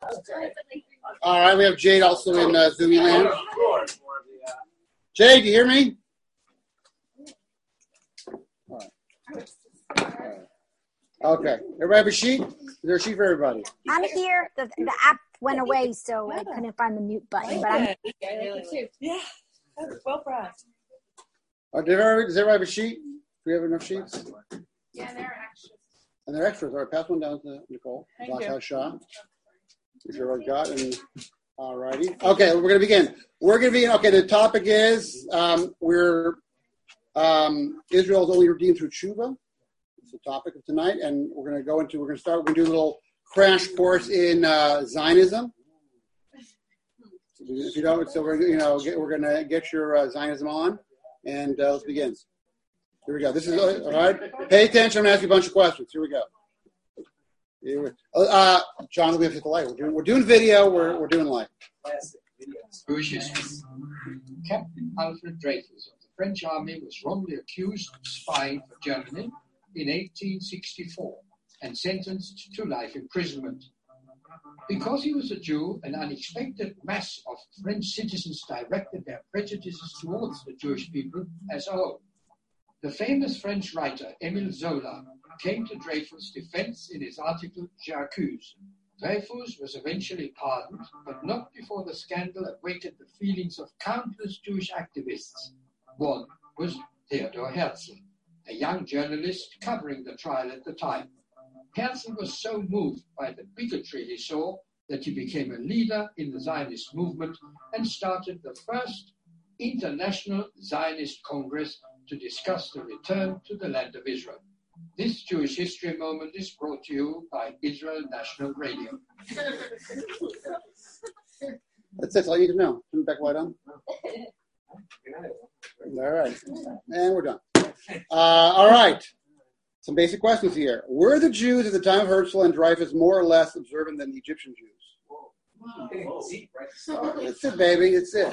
All right, we have Jade also in Zoomy land. Jade, you hear me? All right. Okay. Everybody have a sheet? Is there a sheet for everybody? I'm here. The app went away, so I couldn't find the mute button. But I'm yeah. Well, Brad. Does everybody have a sheet? Do we have enough sheets? Yeah, they're extras. And they're extras. All right, pass one down to Nicole. Thank you. Shah. If you're already got and all righty. Okay, we're going to begin. The topic is Israel is only redeemed through tshuva. It's the topic of tonight, and we're going to do a little crash course in Zionism. If you don't, so we're going to get your Zionism on, and let's begin. Here we go. This is all right. Pay attention. I'm going to ask you a bunch of questions. Here we go. John, we have to hit the light. We're doing video. We're doing light. Jewish history. Captain Alfred Dreyfus of the French army was wrongly accused of spying for Germany in 1864 and sentenced to life imprisonment. Because he was a Jew, an unexpected mass of French citizens directed their prejudices towards the Jewish people as a whole. The famous French writer Émile Zola came to Dreyfus' defense in his article J'accuse. Dreyfus was eventually pardoned, but not before the scandal awaited the feelings of countless Jewish activists. One was Theodor Herzl, a young journalist covering the trial at the time. Herzl was so moved by the bigotry he saw that he became a leader in the Zionist movement and started the first International Zionist Congress to discuss the return to the land of Israel. This Jewish history moment is brought to you by Israel National Radio. That's it. All you need to know. Turn the back light on. All right. And we're done. All right. Some basic questions here. Were the Jews at the time of Herzl and Dreyfus more or less observant than the Egyptian Jews? That's it, baby. It's it.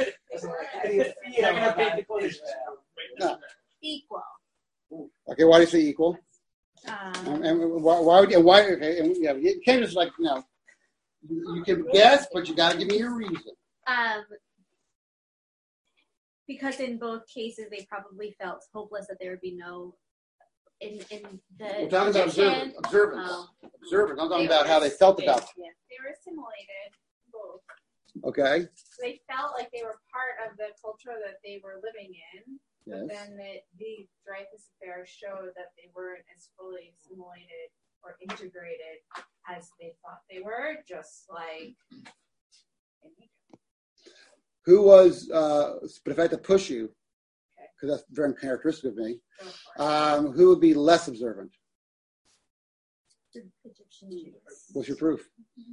No. equal. Okay, why do you say equal? And why would you? Why? Okay, and yeah, you can't just you can guess, but you got to give me your reason. Because in both cases, they probably felt hopeless that there would be no. In the We're talking about observance. Observance. I'm talking about how they felt about it. Yeah. They were assimilated, both. Okay. They felt like they were part of the culture that they were living in. Yes. But then the Dreyfus affair showed that they weren't as fully assimilated or integrated as they thought they were, just like in Egypt. Who was, but if I had to push you, because that's very characteristic of me, who would be less observant? What's your proof?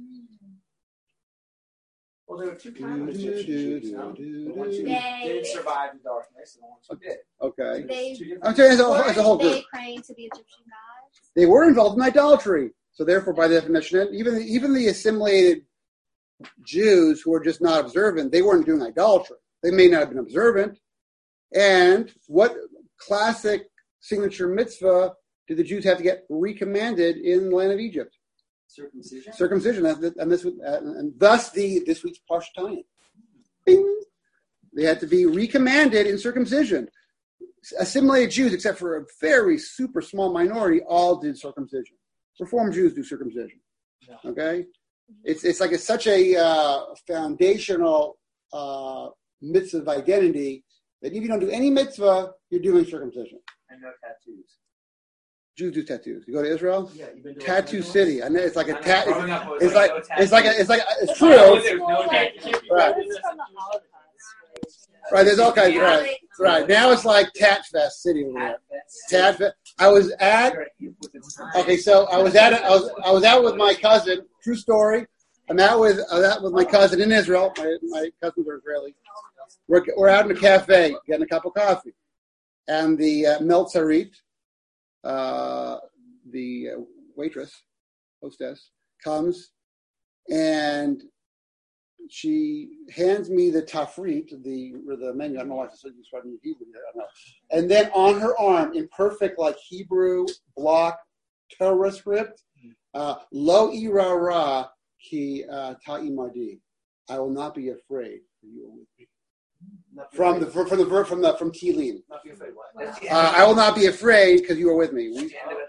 Well, there were two kinds of Egyptian Jews. The ones who did survive the darkness and the ones who did. Okay. I'm saying as a whole group. They praying to the Egyptian gods? They were involved in idolatry. So therefore, by definition, even the assimilated Jews who were just not observant, they weren't doing idolatry. They may not have been observant. And what classic signature mitzvah did the Jews have to get recommanded in the land of Egypt? Circumcision. And thus this week's Pashtayim. Bing! They had to be recommanded in circumcision. Assimilated Jews, except for a very super small minority, all did circumcision. Reformed Jews do circumcision. Okay? It's like such a foundational mitzvah of identity that if you don't do any mitzvah, you're doing circumcision. And no tattoos. Jews do tattoos. You go to Israel? Yeah, you've been doing Tattoo city. And it's like a tattoo. It's true. Right. Right. There's all kinds. Right. Right. Now it's like Tat Fest City over there. Tat Fest. I was out with my cousin. True story. I'm out with my cousin in Israel. My cousins are Israeli. We're out in a cafe getting a cup of coffee, and the Meltzarit, the hostess, comes, and she hands me the tafrit, the menu. I don't know why it's described in Hebrew. I don't know. And then on her arm, in perfect Hebrew block Torah script, lo ira ra, ki ta'imadi. I will not be afraid, for you are with me. From Tehillim. Not be afraid. What? I will not be afraid because you are with me.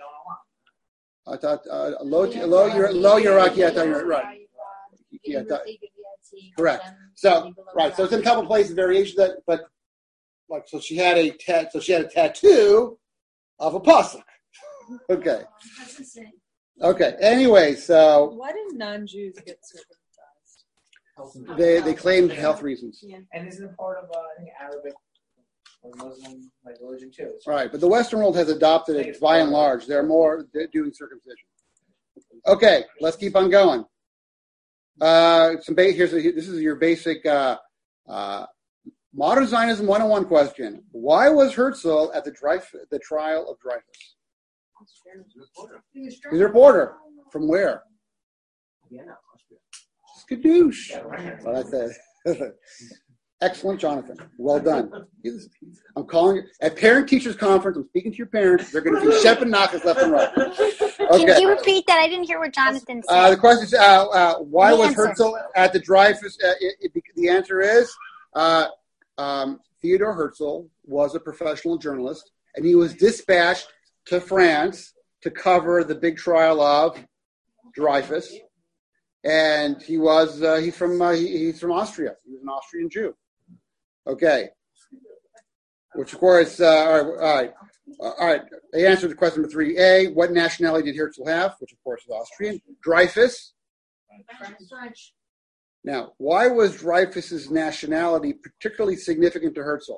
Correct. So so it's in a couple places variations that, but like so she had a tattoo of a pasuk. Okay. That's insane. Okay. Anyway, so Why did non-Jews get circumcised? they claimed health reasons. Yeah. And isn't it part of I think Arabic or Muslim religion too? Right, but the Western world has adopted it by and large. They're doing circumcision. Okay, let's keep on going. This is your basic modern Zionism 101 question. Why was Herzl at the trial of Dreyfus? He was a reporter. From where? Vienna, Austria. Skadoosh. Well, that's it. Excellent, Jonathan. Well done. I'm calling at parent-teachers conference. I'm speaking to your parents. They're going to do Shep and Nachas left and right. Okay. Can you repeat that? I didn't hear what Jonathan said. The question is, why was Herzl at the Dreyfus? The answer is Theodore Herzl was a professional journalist, and he was dispatched to France to cover the big trial of Dreyfus. And he's from Austria. He was an Austrian Jew. Okay. Which, of course, all right. I answered the question number 3A. What nationality did Herzl have? Which, of course, is Austrian. Dreyfus. French. Now, why was Dreyfus's nationality particularly significant to Herzl?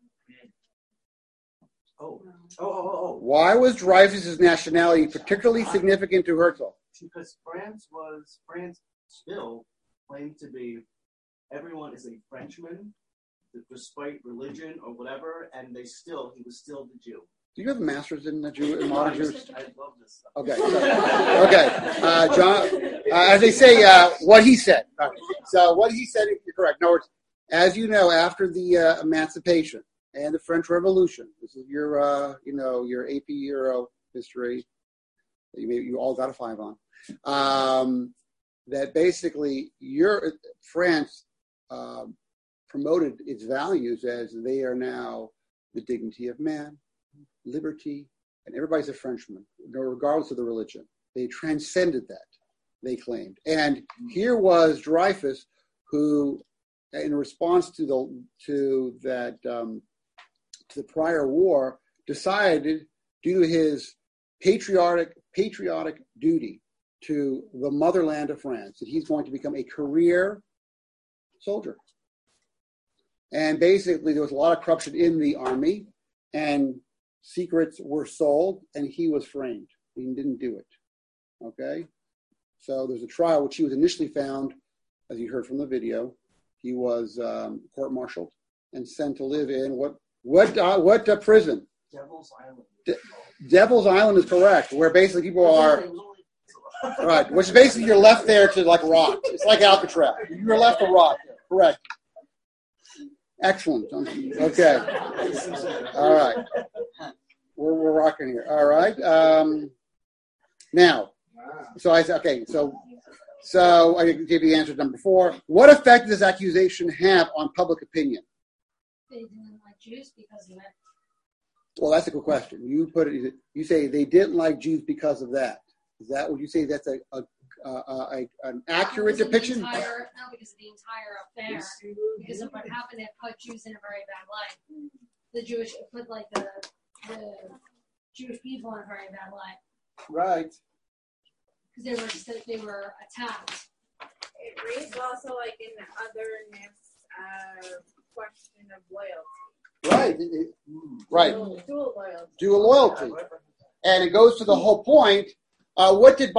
Why was Dreyfus's nationality particularly significant to Herzl? Because France still claimed to be, everyone is a Frenchman, despite religion or whatever, and he was still the Jew. Do you have a master's in modern Jews? I love this stuff. Okay. John, as they say, what he said. Right. So what he said, you're correct. In other words, as you know, after the Emancipation and the French Revolution, this is your, your AP Euro history that you all got a 5 on. That basically France promoted its values as they are now the dignity of man, liberty, and everybody's a Frenchman, regardless of the religion. They transcended that, they claimed. And here was Dreyfus, who, in response to the prior war, decided, due to his patriotic duty to the motherland of France, that he's going to become a career soldier. And basically, there was a lot of corruption in the army, and secrets were sold, and he was framed. He didn't do it. Okay? So there's a trial, which he was initially found, as you heard from the video, he was court-martialed and sent to live in what prison? Devil's Island. Devil's Island is correct, where basically people are... Right, which is basically you're left there to rot. It's like Alcatraz. You're left to rot there. Correct. Excellent. Okay. All right. We're rocking here. All right. Now, so I said, okay, so I gave you the answer to number 4. What effect does accusation have on public opinion? They didn't like Jews because of it. Well, that's a good question. You say they didn't like Jews because of that. Is that what you say? That's an accurate depiction? No, because of the entire affair. Because of what happened, it put Jews in a very bad light. The Jewish people in a very bad light. Right. Because they were attacked. It reads also in the otherness question of loyalty. Right. Dual loyalty. And it goes to the whole point. What did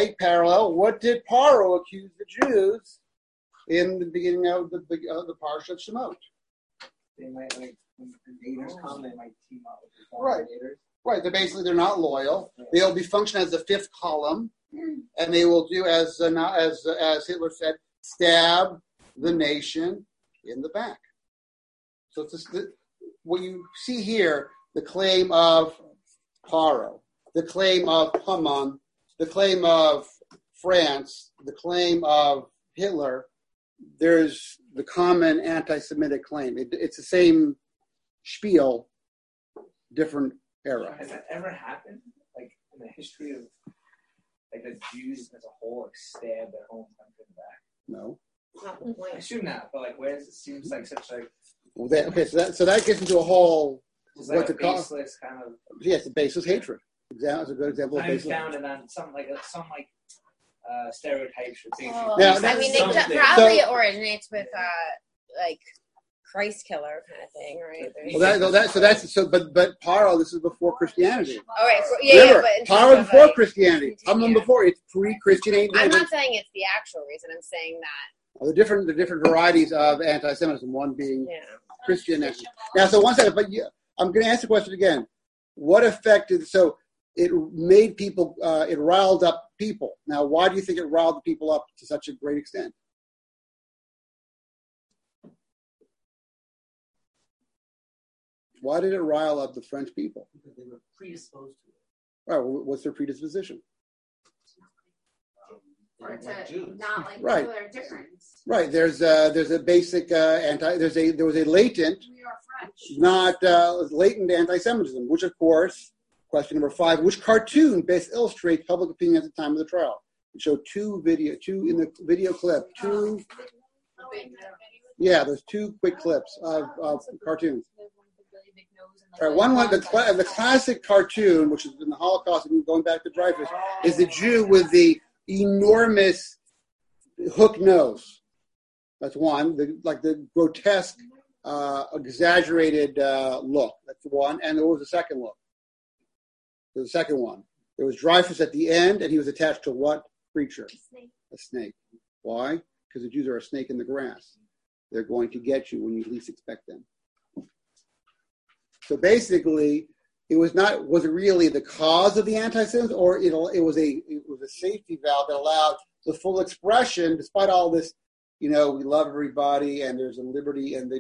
Paro accuse the Jews in the beginning of the Parsha of Shemot? They might, when invaders come, they might team up with the right. invaders. Right. They're not loyal. They'll be function as the 5th column, and they will do as Hitler said, stab the nation in the back. So it's what you see here: the claim of Paro, the claim of Haman, the claim of France, the claim of Hitler, there's the common anti-Semitic claim. It's the same spiel, different era. Has that ever happened? Like in the history of like the Jews as a whole, like stabbed their home country in the back? No. I assume not, but like, whereas it seems like such like Well, so that gets into a whole just like a baseless kind of. Yes, the baseless hatred. It's a good example of I'm baseless. founded on some stereotypes or things. Now, I mean, they something. probably originates with like Christ killer kind of thing, right? But Paro, this is before Christianity. All right, Remember, but in Paro terms of, before like, Christianity. How long before? It's pre-Christian. I'm not saying it's the actual reason. I'm saying that The different varieties of anti-Semitism. One being Christian. Now, so one second, but I'm going to ask the question again. What affected? So it made people. It riled up people. Now, why do you think it riled people up to such a great extent? Why did it rile up the French people? Because they were predisposed to it. Right. Well, what's their predisposition? Or to not like Right. people that are different. Right. There's a basic there was a latent, We are French. not latent anti-Semitism, which of course, question number 5, which cartoon best illustrates public opinion at the time of the trial? It showed two in the video clip, there's 2 quick clips of cartoons. All right, one the classic cartoon, which is in the Holocaust and going back to Dreyfus, is the Jew with the enormous hook nose. That's one. The grotesque, exaggerated look. That's one. And there was a second look. There's a second one. There was Dreyfus at the end, and he was attached to what creature? A snake. Why? Because the Jews are a snake in the grass. They're going to get you when you least expect them. So basically, was it really the cause of the anti-Semitism, or it was a safety valve that allowed the full expression, despite all this, we love everybody and there's a liberty and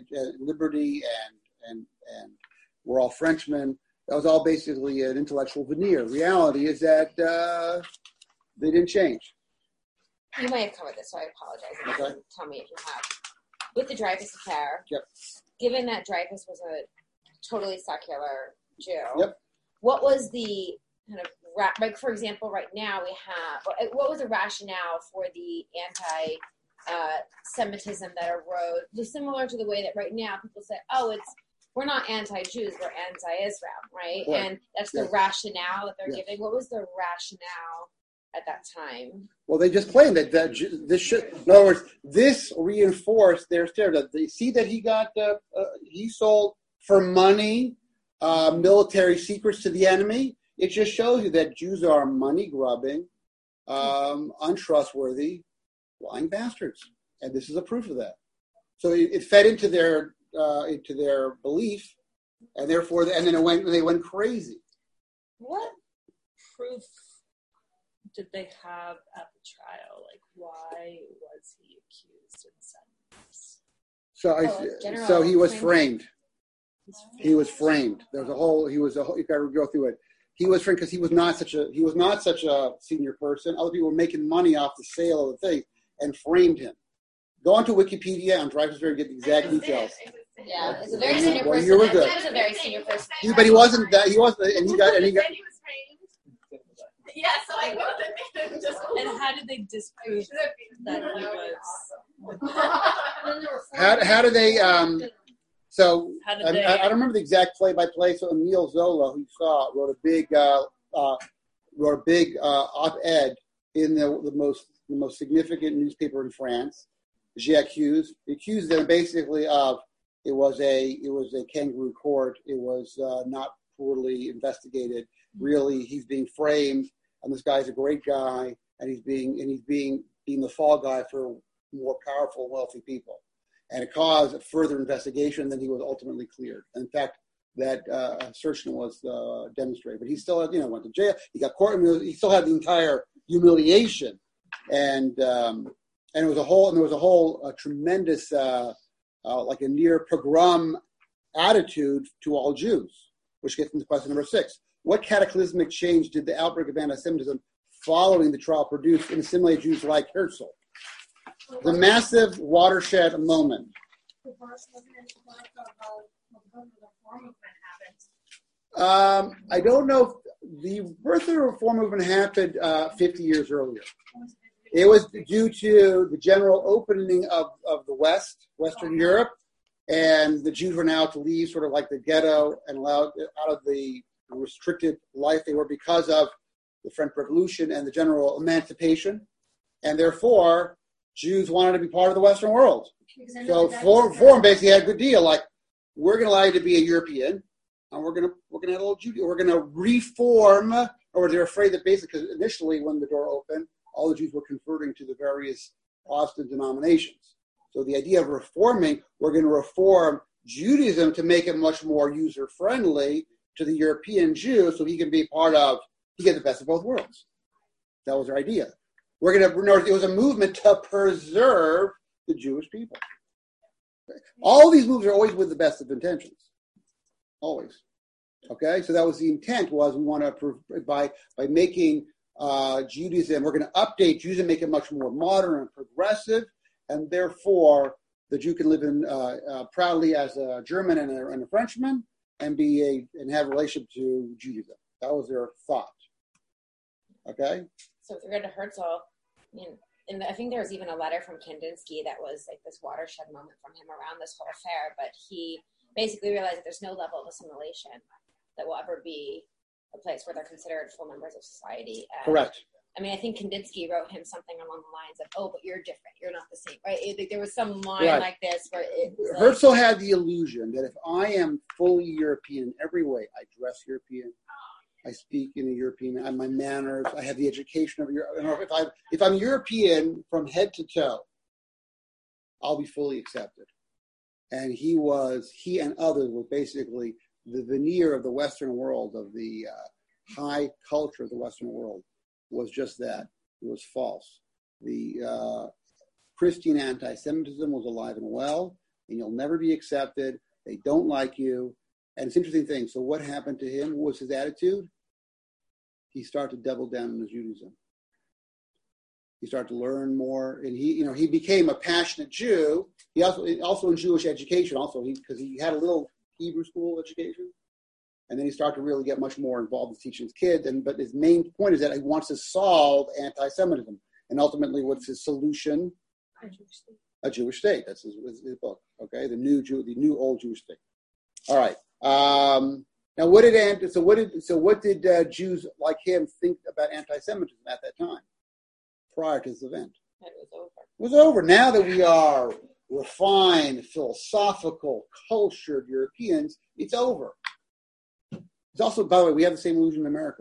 we're all Frenchmen. That was all basically an intellectual veneer. Reality is that they didn't change. you might have covered this, so I apologize. Okay. Tell me if you have. With the Dreyfus affair, Yep. Given that Dreyfus was a totally secular Jew, Yep. what was the kind of like, for example, right now we have what was the rationale for the anti-Semitism that arose? Similar to the way that right now people say, we're not anti-Jews, we're anti-Israel, right? Right. And that's the rationale that they're giving. What was the rationale at that time? Well, they just claimed that this should. In other words, this reinforced their stereotype. They see that he sold for money military secrets to the enemy. It just shows you that Jews are money grubbing, untrustworthy, lying bastards, and this is a proof of that. So it fed into their belief, and therefore, and then they went crazy. What proof did they have at the trial? Like, why was he accused and sentenced? So he was framed. He was framed. You got to go through it. He was framed because he was not such a senior person. Other people were making money off the sale of the thing and framed him. Go onto Wikipedia on Dreyfus to get the exact details. Yeah, it's a very senior person. You were good. He was a very senior person. But he wasn't that. He wasn't, and he got. Yeah, so I wrote the name just. And how did they disprove that he was? How did they? So How did I don't remember the exact play-by-play. So Emile Zola, who saw, wrote a big op-ed in the most significant newspaper in France. J'accuse. He accused them basically of it was a kangaroo court. It was not poorly investigated. Really, he's being framed, and this guy's a great guy, and he's being the fall guy for more powerful, wealthy people. And it caused further investigation. Then he was ultimately cleared. And in fact, that assertion was demonstrated. But he still went to jail. He got court. He still had the entire humiliation, and there was a whole tremendous like a near pogrom attitude to all Jews, which gets into question number 6. What cataclysmic change did the outbreak of anti-Semitism following the trial produced and assimilated Jews like Herzl. The massive watershed moment. I don't know if the birth of the Reform movement happened 50 years earlier. It was due to the general opening of the Western Europe, and the Jews were now to leave sort of like the ghetto and allowed out of the restricted life they were because of the French Revolution and the general emancipation. And therefore, Jews wanted to be part of the Western world. So Reform basically had a good deal. Like, we're going to allow you to be a European, and we're going to have a little Judaism. We're going to reform, or they're afraid that basically, because initially when the door opened, all the Jews were converting to the various Protestant denominations. So the idea of reforming, we're going to reform Judaism to make it much more user-friendly to the European Jew, so he can be part of, he gets the best of both worlds. That was their idea. It was a movement to preserve the Jewish people. All these moves are always with the best of intentions. Always. Okay? So that was the intent, was we want to, by making Judaism, we're going to update Judaism, make it much more modern and progressive, and therefore the Jew can live in proudly as a German and a Frenchman and have a relationship to Judaism. That was their thought. Okay? So with regard to Herzl, and I think there was even a letter from Kandinsky that was like this watershed moment from him around this whole affair, but he basically realized that there's no level of assimilation that will ever be a place where they're considered full members of society. And, correct. I mean, I think Kandinsky wrote him something along the lines of, "Oh, but you're different. You're not the same." Right? There was some line like this where it was Herzl had the illusion that if I am fully European in every way, I dress European, I speak in a European, I have my manners, I have the education of Europe. If I'm European from head to toe, I'll be fully accepted. And he and others were basically the veneer of the Western world, of the high culture of the Western world, was just that. It was false. The Christian anti-Semitism was alive and well, and you'll never be accepted. They don't like you. And it's an interesting thing. So what happened to him? What was his attitude? He started to double down on his Judaism. He started to learn more, and he became a passionate Jew. He also in Jewish education, because he had a little Hebrew school education, and then he started to really get much more involved in teaching his kids. But his main point is that he wants to solve anti-Semitism, and ultimately, what's his solution? A Jewish state. That's his book. Okay, the new old Jewish state. All right. Now, what did Jews like him think about anti-Semitism at that time, prior to this event? It was over. It was over. Now that we are refined, philosophical, cultured Europeans, it's over. It's also, by the way, we have the same illusion in America.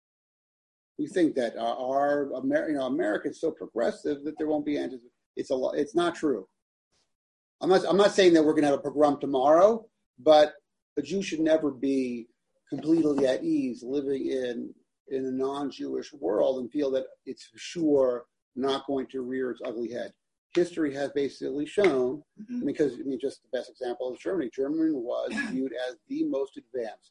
We think that America is so progressive that there won't be anti-Semitism. It's not true. I'm not saying that we're going to have a pogrom tomorrow, but a Jew should never be completely at ease living in a non-Jewish world and feel that it's for sure not going to rear its ugly head. History has basically shown, just the best example is Germany. Germany was viewed as the most advanced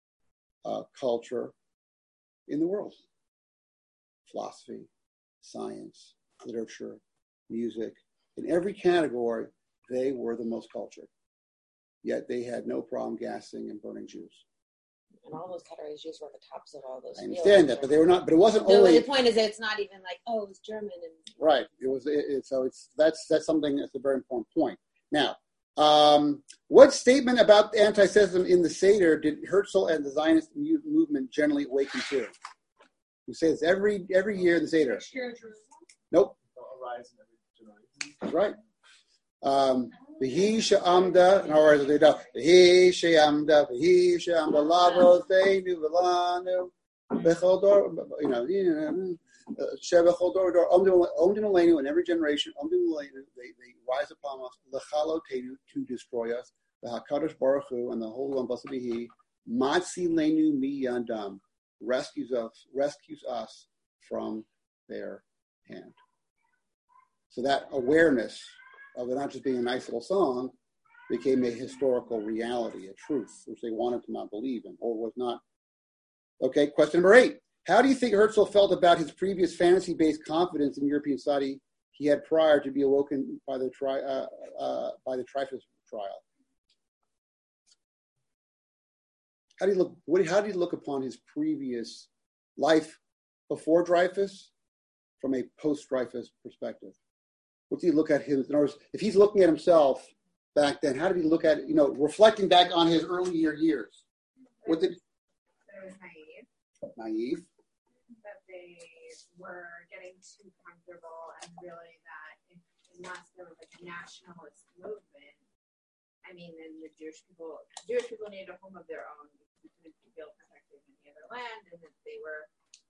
culture in the world. Philosophy, science, literature, music. In every category, they were the most cultured. Yet they had no problem gassing and burning Jews. And all those categories, Jews were at the tops of all those. I understand that, but they were not. But it wasn't only. The point is that it's not even like, oh, it was German. Right. It was. That's something that's a very important point. Now, what statement about anti-Semitism in the Seder did Herzl and the Zionist movement generally awaken to? We say this every year in the Seder. Nope. That's right. V'hi she'amda, in other words, v'hi she'amda lavoseinu v'lanu b'chol dor, she'b'chol dor omdim aleinu, in every generation, omdim aleinu, they rise upon us, l'chalotenu, to destroy us, v'hakadosh baruch hu, and the Holy One, blessed be He, matzi leinu mi yandam, rescues us from their hand. So that awareness of it not just being a nice little song became a historical reality, a truth, which they wanted to not believe in or was not. Okay, question number 8. How do you think Herzl felt about his previous fantasy-based confidence in European society he had prior to be awoken by the Dreyfus trial? How do you look upon his previous life before Dreyfus from a post-Dreyfus perspective? What do you look at him? In other words, if he's looking at himself back then, how did he look at it? Reflecting back on his earlier years. What did? It was naive. Naive. That they were getting too comfortable, and really that unless there was a nationalist movement, I mean, then the Jewish people needed a home of their own. They couldn't feel protected in any other land, and that they were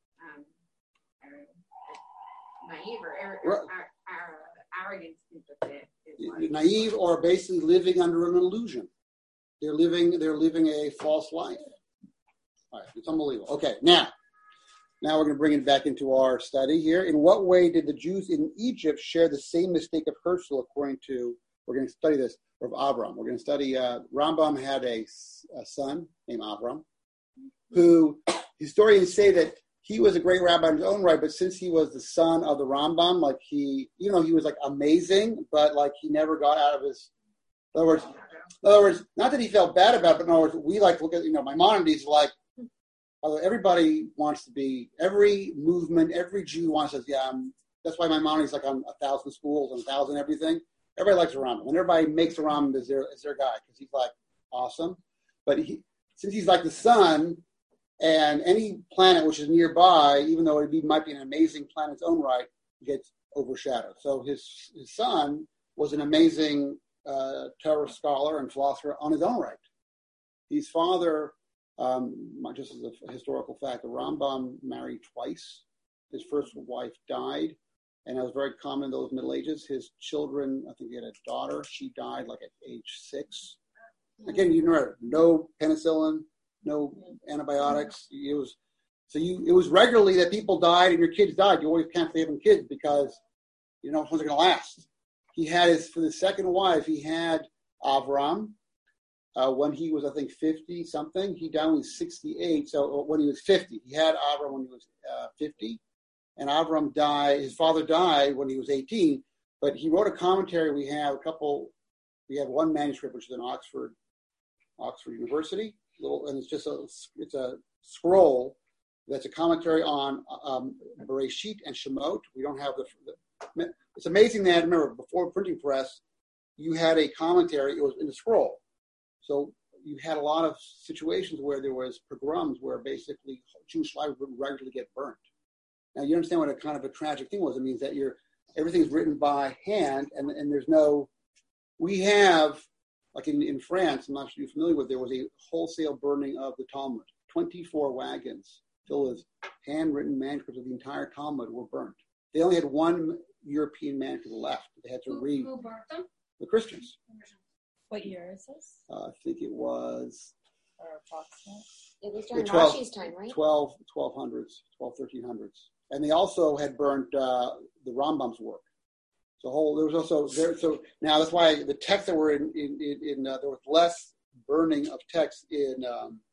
naive or arrogant to think that it naive, or basically living under an illusion. They're living a false life. All right, it's unbelievable. Okay, now we're going to bring it back into our study here. In what way did the Jews in Egypt share the same mistake of Herzl, according to, we're going to study this, of Avram. We're going to study, Rambam had a son named Avram, who historians say that he was a great rabbi in his own right, but since he was the son of the Rambam, even though he was amazing, but he never got out of his, in other words, not that he felt bad about it, but in other words, we look at, Maimonides everybody wants to be, every movement, every Jew wants to, that's why Maimonides on 1,000 schools and 1,000 everything. Everybody likes a Rambam. And everybody makes a Rambam as their guy because he's awesome. But since he's the sun, and any planet which is nearby, even though might be an amazing planet in its own right, gets overshadowed. So his son was an amazing Torah scholar and philosopher on his own right. His father, just as a historical fact, the Rambam married twice. His first wife died, and it was very common in those Middle Ages. His children, I think he had a daughter. She died at age 6. Again, no penicillin, no antibiotics. It was regularly that people died and your kids died. You always can't say having kids because you know who's going to last. He had for the second wife, he had Avram. When he was, I think, 50 something, he died when he was 68. So when he was 50, he had Avram when he was 50, and Avram died. His father died when he was 18. But he wrote a commentary. We have one manuscript which is in Oxford University, and it's a scroll that's a commentary on Bereshit and Shemot. We don't have it's amazing that, remember, before the printing press, you had a commentary. It was in a scroll. So you had a lot of situations where there was pogroms where basically Jewish lives would regularly get burnt. Now you understand what a kind of a tragic thing was. It means that everything's written by hand, and there's no. We have, in France, I'm not sure you're familiar with. There was a wholesale burning of the Talmud. 24 wagons filled with handwritten manuscripts of the entire Talmud were burnt. They only had one European manuscript left. They had to read. Who burnt them? The Christians. What year is this? I think it was. Or approximate? It was during Rashi's time, right? 1200s, 1300s. And they also had burnt the Rambam's work. So there was also there. So now that's why the texts that were in there was less burning of texts in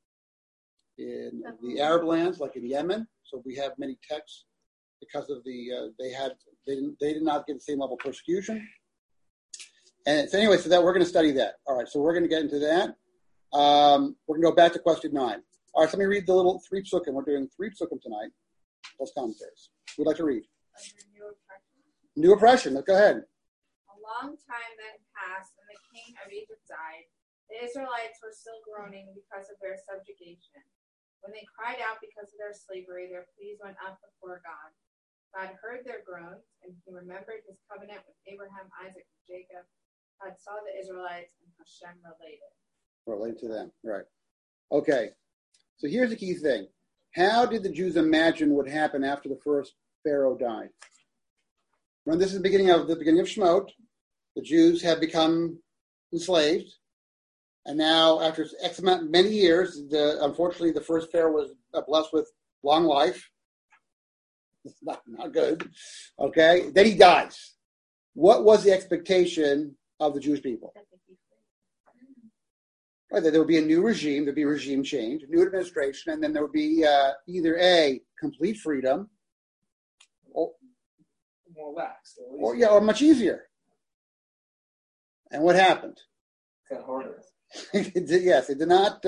the Arab lands, like in Yemen. So we have many texts because of they did not get the same level of persecution. And so anyway, so that we're going to study that. All right, so we're going to get into that. We're going to go back to question 9. All right, so let me read the little 3 psukim. We're doing 3 psukim tonight, plus commentaries. Who'd like to read? New oppression. Let's go ahead. A long time then passed, and the king of Egypt died. The Israelites were still groaning because of their subjugation. When they cried out because of their slavery, their pleas went up before God. God heard their groans, and he remembered his covenant with Abraham, Isaac, and Jacob. God saw the Israelites, and Hashem related to them, right. Okay, so here's the key thing. How did the Jews imagine what happened after the first Pharaoh died? When this is the beginning of Shemot, the Jews have become enslaved, and now after many years, unfortunately the first Pharaoh was blessed with long life. It's not good. Okay, then he dies. What was the expectation of the Jewish people? Right, that there would be a new regime, there'd be a regime change, a new administration, and then there would be either A, complete freedom, or More lax. or much easier. And what happened? It got harder. Yes, it did not.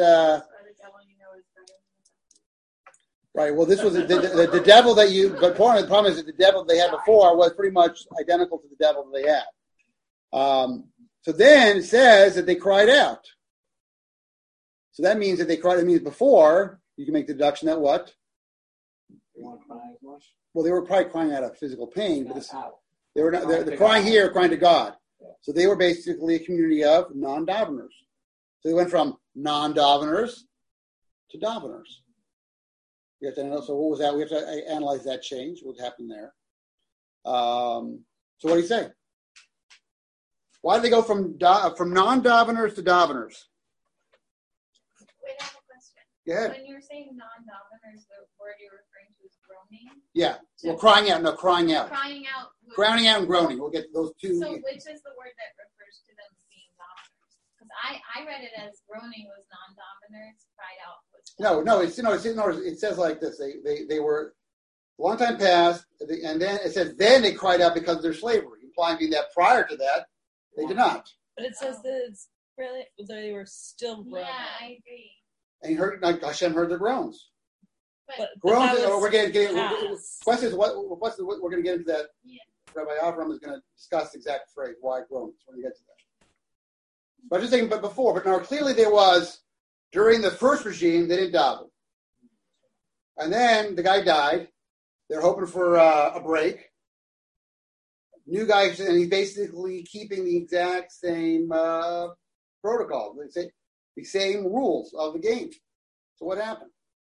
Right. Well, this was the devil that you. But part of the problem is that the devil they had before was pretty much identical to the devil that they had. So then it says that they cried out. So that means that they cried. It means before you can make the deduction that what? They weren't crying as much. Well, they were probably crying out of physical pain, but they were not. They're crying crying here, crying to God. So they were basically a community of non-daveners. So they went from non-daveners to daveners. We have to know. So what was that? We have to analyze that change. What happened there? So what do you say? Why did they go from non-daveners to daveners? Wait, I have a question. Go ahead. When you're saying non-daveners, the word you're referring to is groaning? Yeah. Well, crying out. No, crying out. Crying out. Crowning out and groaning. We'll get to those two. So which is the word that refers to them being daveners? Because I read it as groaning was non-daveners, cried out was daveners. It says like this. They were a long time past, and then it says then they cried out because of their slavery, implying that prior to that they did not. But it says that it's really they were still groaning. Yeah, I agree. And Hashem heard their groans. But Groans. that was We're getting. past. Question is what we're going to get into that. Yeah. Rabbi Avram is going to discuss the exact phrase why groans. We're going to get to that. But I'm just saying, but before, but now clearly there was during the first regime they didn't daven, and then the guy died. They're hoping for a break. New guy, and he's basically keeping the exact same protocol, the same rules of the game. So what happened?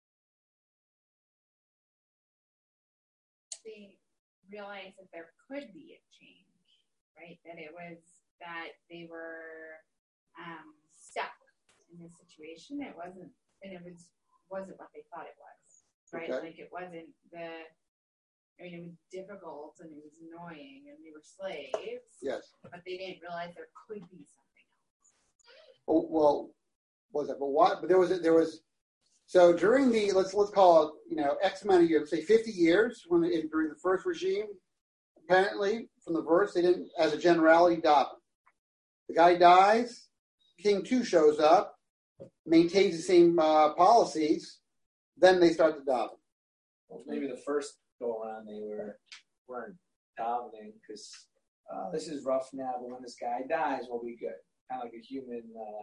they realized that there could be a change, right? That it was that they were stuck in this situation. It wasn't what they thought it was, right? Okay. Like it wasn't it was difficult and it was annoying and they were slaves. Yes. But they didn't realize there could be something else. Oh, well, what was that? But what? But there was. So during the let's call it X amount of years, say 50 years during the first regime, apparently from the verse they didn't, as a generality, daven. The guy dies, King 2 shows up, maintains the same policies, then they start to daven. Well, maybe the first go around they weren't davening because this is rough now, but when this guy dies, we'll be good. Kind of like a human.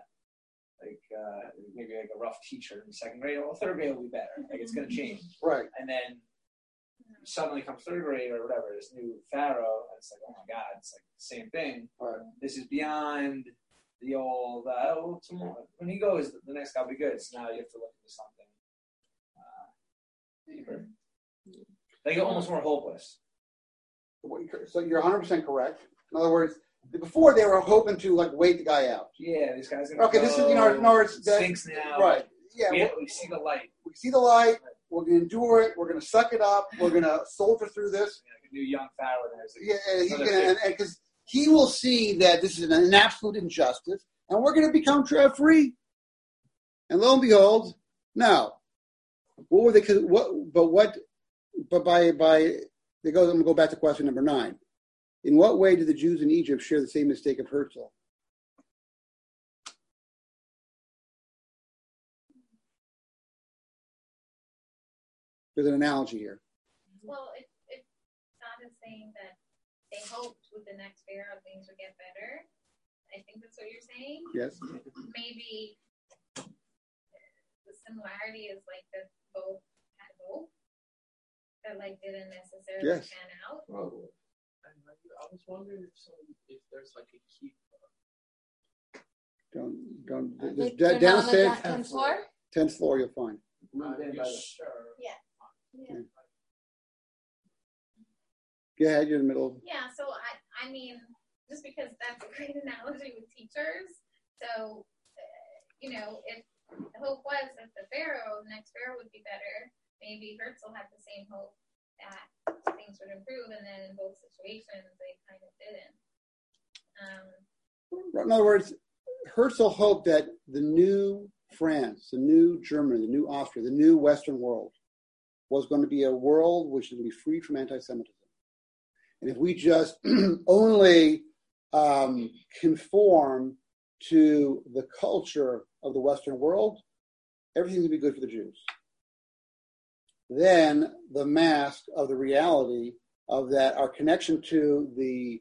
Maybe like a rough teacher in second grade, or third grade will be better. Like it's going to change, right? And then suddenly comes third grade or whatever, this new pharaoh, and it's like, oh my God, it's like the same thing. Right. This is beyond the old. When he goes, the next guy will be good. So now you have to look into something deeper. They get almost more hopeless. So you're 100% correct. In other words, before they were hoping to wait the guy out. Yeah, this guy's gonna. Okay, go, this is it stinks now. Right. Yeah. We see the light. We see the light. We're going to endure it. We're going to suck it up. We're going to soldier through this. Like a new young pharaoh. Yeah, because he will see that this is an absolute injustice, and we're going to become free. And lo and behold, no. What were they? But by I'm going to go back to question number 9. In what way did the Jews in Egypt share the same mistake of Herzl? There's an analogy here. Well, it's not as saying that they hoped with the next pharaoh things would get better. I think that's what you're saying. Yes. Maybe the similarity is that both had hope that didn't necessarily pan out. Well, I was wondering if there's a key. Don't. They're Downstairs, not on the 10th floor? 10th floor, you'll find. Sure. Yeah. Go ahead, you're in the middle. Yeah, so I mean, just because that's a great analogy with teachers. So, if the hope was that the next pharaoh would be better, maybe Herzl had the same hope that things would improve, and then in both situations they kind of didn't. In other words, Herzl hoped that the new France, the new Germany, the new Austria, the new Western world was going to be a world which is going to be free from anti-Semitism. And if we just only conform to the culture of the Western world, everything's going to be good for the Jews. Then the mask of the reality of that, our connection to the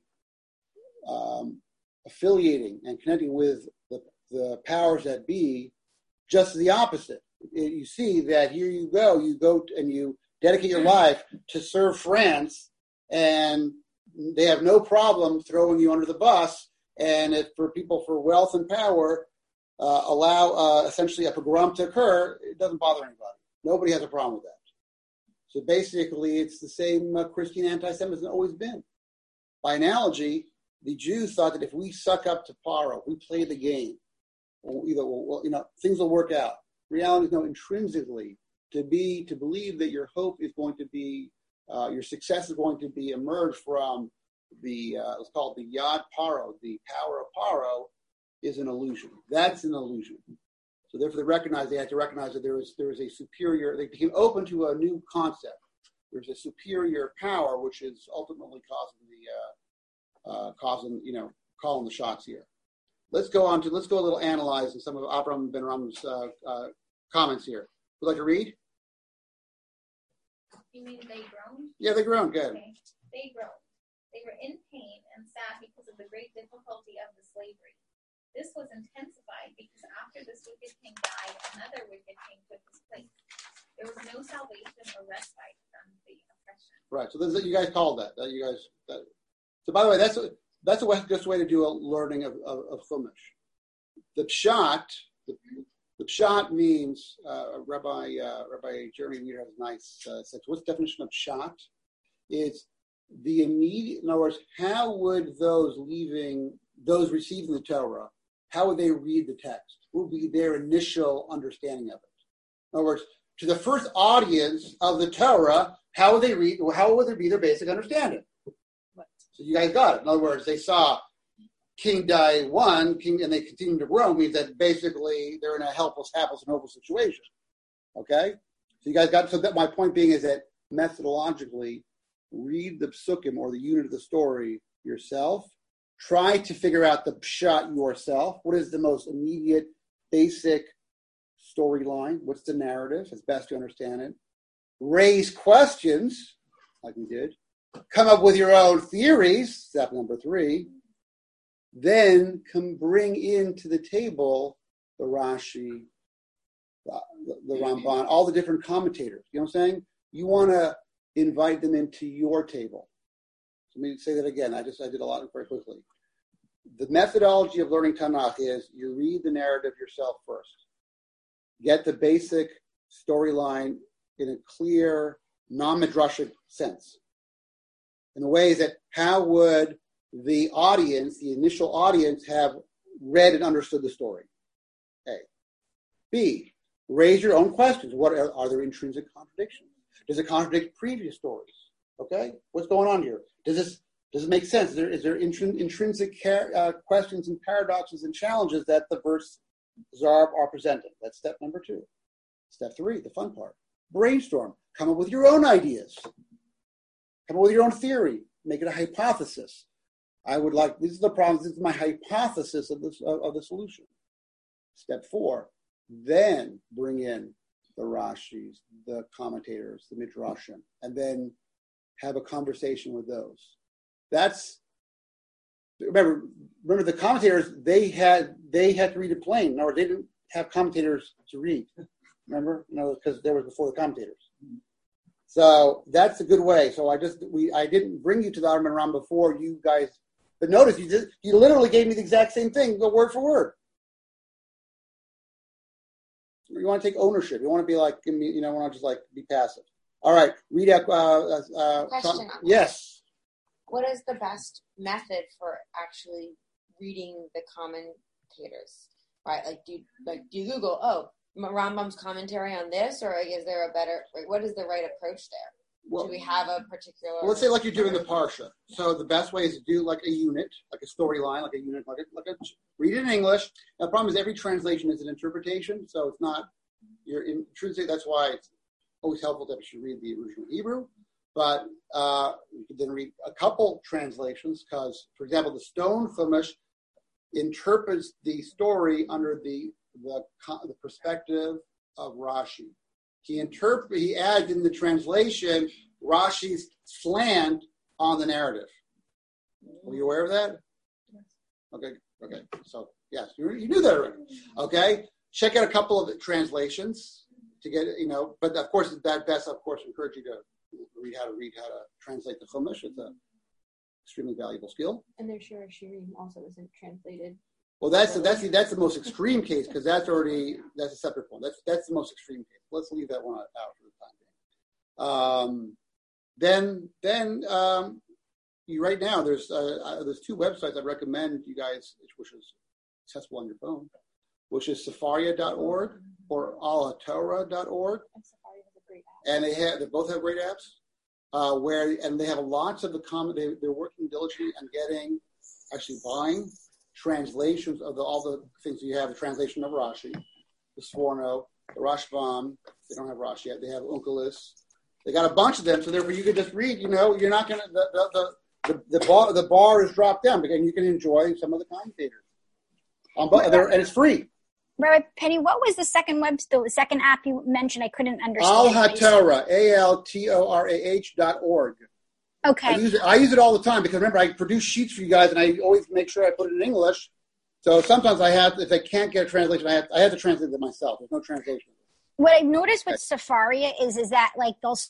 affiliating and connecting with the powers that be, just the opposite. You see that here you go and you dedicate your life to serve France, and they have no problem throwing you under the bus. And if for people for wealth and power allow essentially a pogrom to occur, it doesn't bother anybody. Nobody has a problem with that. So basically, it's the same Christian anti-Semitism has always been. By analogy, the Jews thought that if we suck up to Paro, we play the game, things will work out. Reality is intrinsically to believe that your hope is going to be, your success is going to be emerge from the let's call it the Yad Paro, the power of Paro, is an illusion. That's an illusion. So therefore, they had to recognize that there is a superior. They became open to a new concept. There's a superior power which is ultimately calling the shots here. Let's go a little analyze in some of Avraham ben Ram's comments here. Would you like to read? You mean they groaned? Yeah, they groaned. Good. Okay. They groaned. They were in pain and sad because of the great difficulty of the slavery. This was intensified because after this wicked king died, another wicked king took his place. There was no salvation or respite from the oppression. Right. So this is, you guys called that. So by the way, that's a good way to do a learning of Chumash. The pshat. The pshat means Rabbi Jeremy Weir has a nice sense. What's the definition of pshat? It's the immediate. In other words, how would those receiving the Torah, how would they read the text? What would be their initial understanding of it? In other words, to the first audience of the Torah, how would they read? How would there be their basic understanding? So you guys got it. In other words, they saw King die and they continue to grow, means that basically they're in a helpless and hopeless situation. Okay? So you guys got it. So that my point being is that methodologically, read the psukim or the unit of the story yourself. Try to figure out the pshat yourself. What is the most immediate, basic storyline? What's the narrative? As best you understand it. Raise questions, like we did. Come up with your own theories, step number 3. Then bring into the table the Rashi, the Ramban, all the different commentators. You know what I'm saying? You want to invite them into your table. Let me say that again. I did a lot very quickly. The methodology of learning Tanakh is you read the narrative yourself first. Get the basic storyline in a clear, non-midrashic sense. In the way that how would the initial audience, have read and understood the story? A. B. Raise your own questions. What are there intrinsic contradictions? Does it contradict previous stories? Okay, what's going on here? Does it make sense? Is there intrinsic questions and paradoxes and challenges that the verse Zarb are presenting? That's step number 2. Step 3, the fun part. Brainstorm. Come up with your own ideas. Come up with your own theory. Make it a hypothesis. This is the problem. This is my hypothesis of the solution. Step 4, then bring in the Rashis, the commentators, the Midrashim, and then have a conversation with those. Remember the commentators, they had to read it plain. In other words, they didn't have commentators to read. Remember? Because there was before the commentators. So that's a good way. So I didn't bring you to the Avraham ben Ram before you guys, but notice you literally gave me the exact same thing, go word for word. You want to take ownership. You want to be like, you don't want to just like be passive. All right, read out. Question. Yes. What is the best method for actually reading the commentators? Right, do you Google? Rambam's commentary on this, or is there a better? What is the right approach there? Well, Do we have a particular? Well, let's say like you're doing the Parsha. So the best way is to do like a unit, like a storyline, like a read it in English. Now, the problem is every translation is an interpretation, so it's not. You're in truth. That's why it's always helpful to actually read the original Hebrew. But you can then read a couple translations because, for example, the Stone Chumash interprets the story under the perspective of Rashi. He adds in the translation Rashi's slant on the narrative. Were you aware of that? Yes. Okay. So yes, you knew that already. Okay. Check out a couple of translations to get But of course, that best, of course, encourage you to read how to translate the Chumash. It's an extremely valuable skill. And their Shir Shirim also isn't translated. Well, that's the most extreme case because that's a separate point. That's the most extreme case. Let's leave that one out for the time being. Then you right now there's two websites I recommend you guys, which is accessible on your phone, which is Sefaria.org or allatorah.org. And Safari has a great app. And they both have great apps. They have lots of they're working diligently on buying translations of all the things. You have a translation of Rashi, the Sforno, the Rashbam. They don't have Rashi yet. They have Onkelos. They got a bunch of them, so therefore you can just read. You're not going to the bar is dropped down because you can enjoy some of the commentators. And it's free. Rabbi Penny, what was the second app you mentioned? I couldn't understand. Al-HaTorah, ALTORAH.org. Okay. I use it all the time because remember I produce sheets for you guys and I always make sure I put it in English. So sometimes if I can't get a translation, I have to translate it myself. There's no translation. What I've noticed with Sefaria is that like let's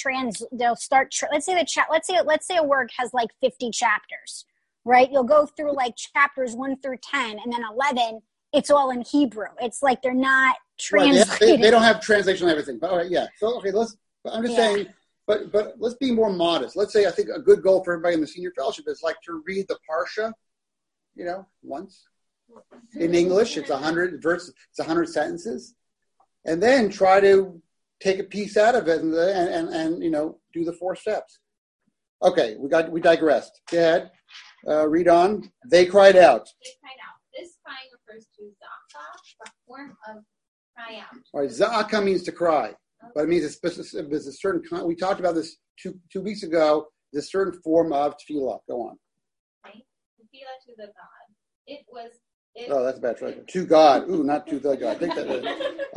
say a work has like 50 chapters, right? You'll go through like chapters 1 through 10 and then 11, it's all in Hebrew. It's like they're not translated. Right, they don't have translation on everything. But all right, yeah. So I'm just saying. But let's be more modest. Let's say I think a good goal for everybody in the senior fellowship is like to read the Parsha, once in English. It's 100 verses. It's 100 sentences, and then try to take a piece out of it and do the 4 steps. Okay, we digressed. Go ahead, read on. They cried out. They cried out. This crying refers to zaka, a form of cry out. All right, zaka means to cry. But it means there's a certain we talked about this two weeks ago. There's a certain form of tefillah. Go on. Right? Tefillah to the God. It was. Oh, that's a bad translation. To God. Ooh, not to the God. I think that is.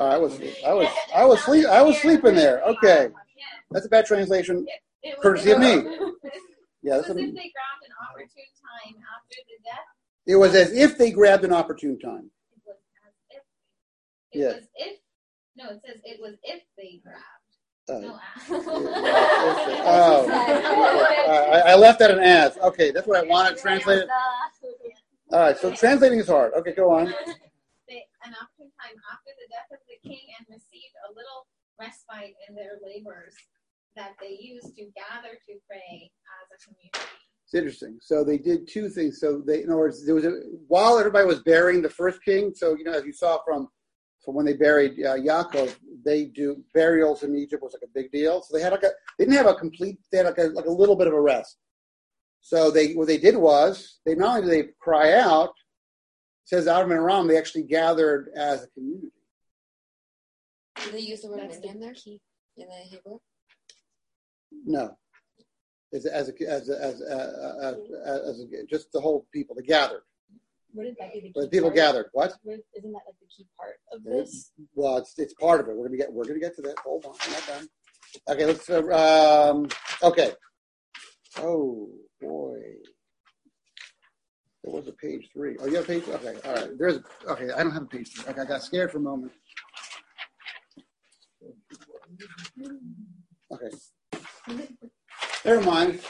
I was sleeping there. Okay, that's a bad translation. Courtesy of me. Yeah, it was as if they grabbed an opportune time after the death. It was as if they grabbed an opportune time. It was as if. It was if. No, it says it was if they grabbed. I left that an as. Okay, that's what I wanted translated. All right, so translating is hard. Okay, go on. An opportune time after the death of the king and received a little respite in their labors that they used to gather to pray as a community. It's interesting. So they did 2 things. So in other words, while everybody was burying the first king. So as you saw from when they buried Yaakov, they do burials in Egypt was like a big deal. So they had they didn't have a complete. They had like a little bit of a rest. So what they did was they not only did they cry out, it says out of Aram, they actually gathered as a community. Do they use the word minyan there in the Hebrew? No, as just the whole people. They gathered. Wouldn't that be the key But people part? Gathered. What? Isn't that like the key part of this? Well, it's part of it. We're gonna get to that. Hold on, I'm not done. Okay, let's. Okay. Oh boy, there was a page 3. Oh, you have page 3? Okay, all right. Okay. I don't have a page 3. Okay, I got scared for a moment. Okay. Never mind.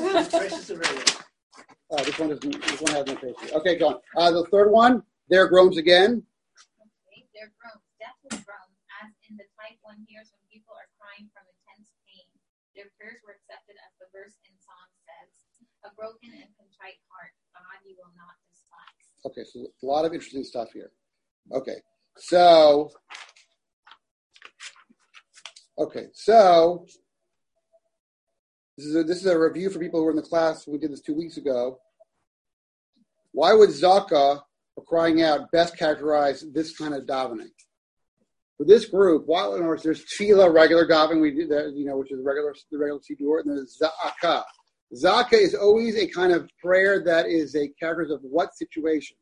This one has no page 3. Okay, go on. The third one. There groans again. Okay, their groans, deathless groans, as in the type one hears when people are crying from intense pain. Their prayers were accepted, as the verse in Psalm says, "A broken and contrite heart, God, you will not despise." Okay, so a lot of interesting stuff here. Okay, so This is a review for people who were in the class. We did this 2 weeks ago. Why would Zaka, or crying out, best characterize this kind of davening? For this group, while in other words, there's tefillah, regular davening, we do that, which is the regular siddur, and there's zaka. Zaka is always a kind of prayer that is a character of what situation?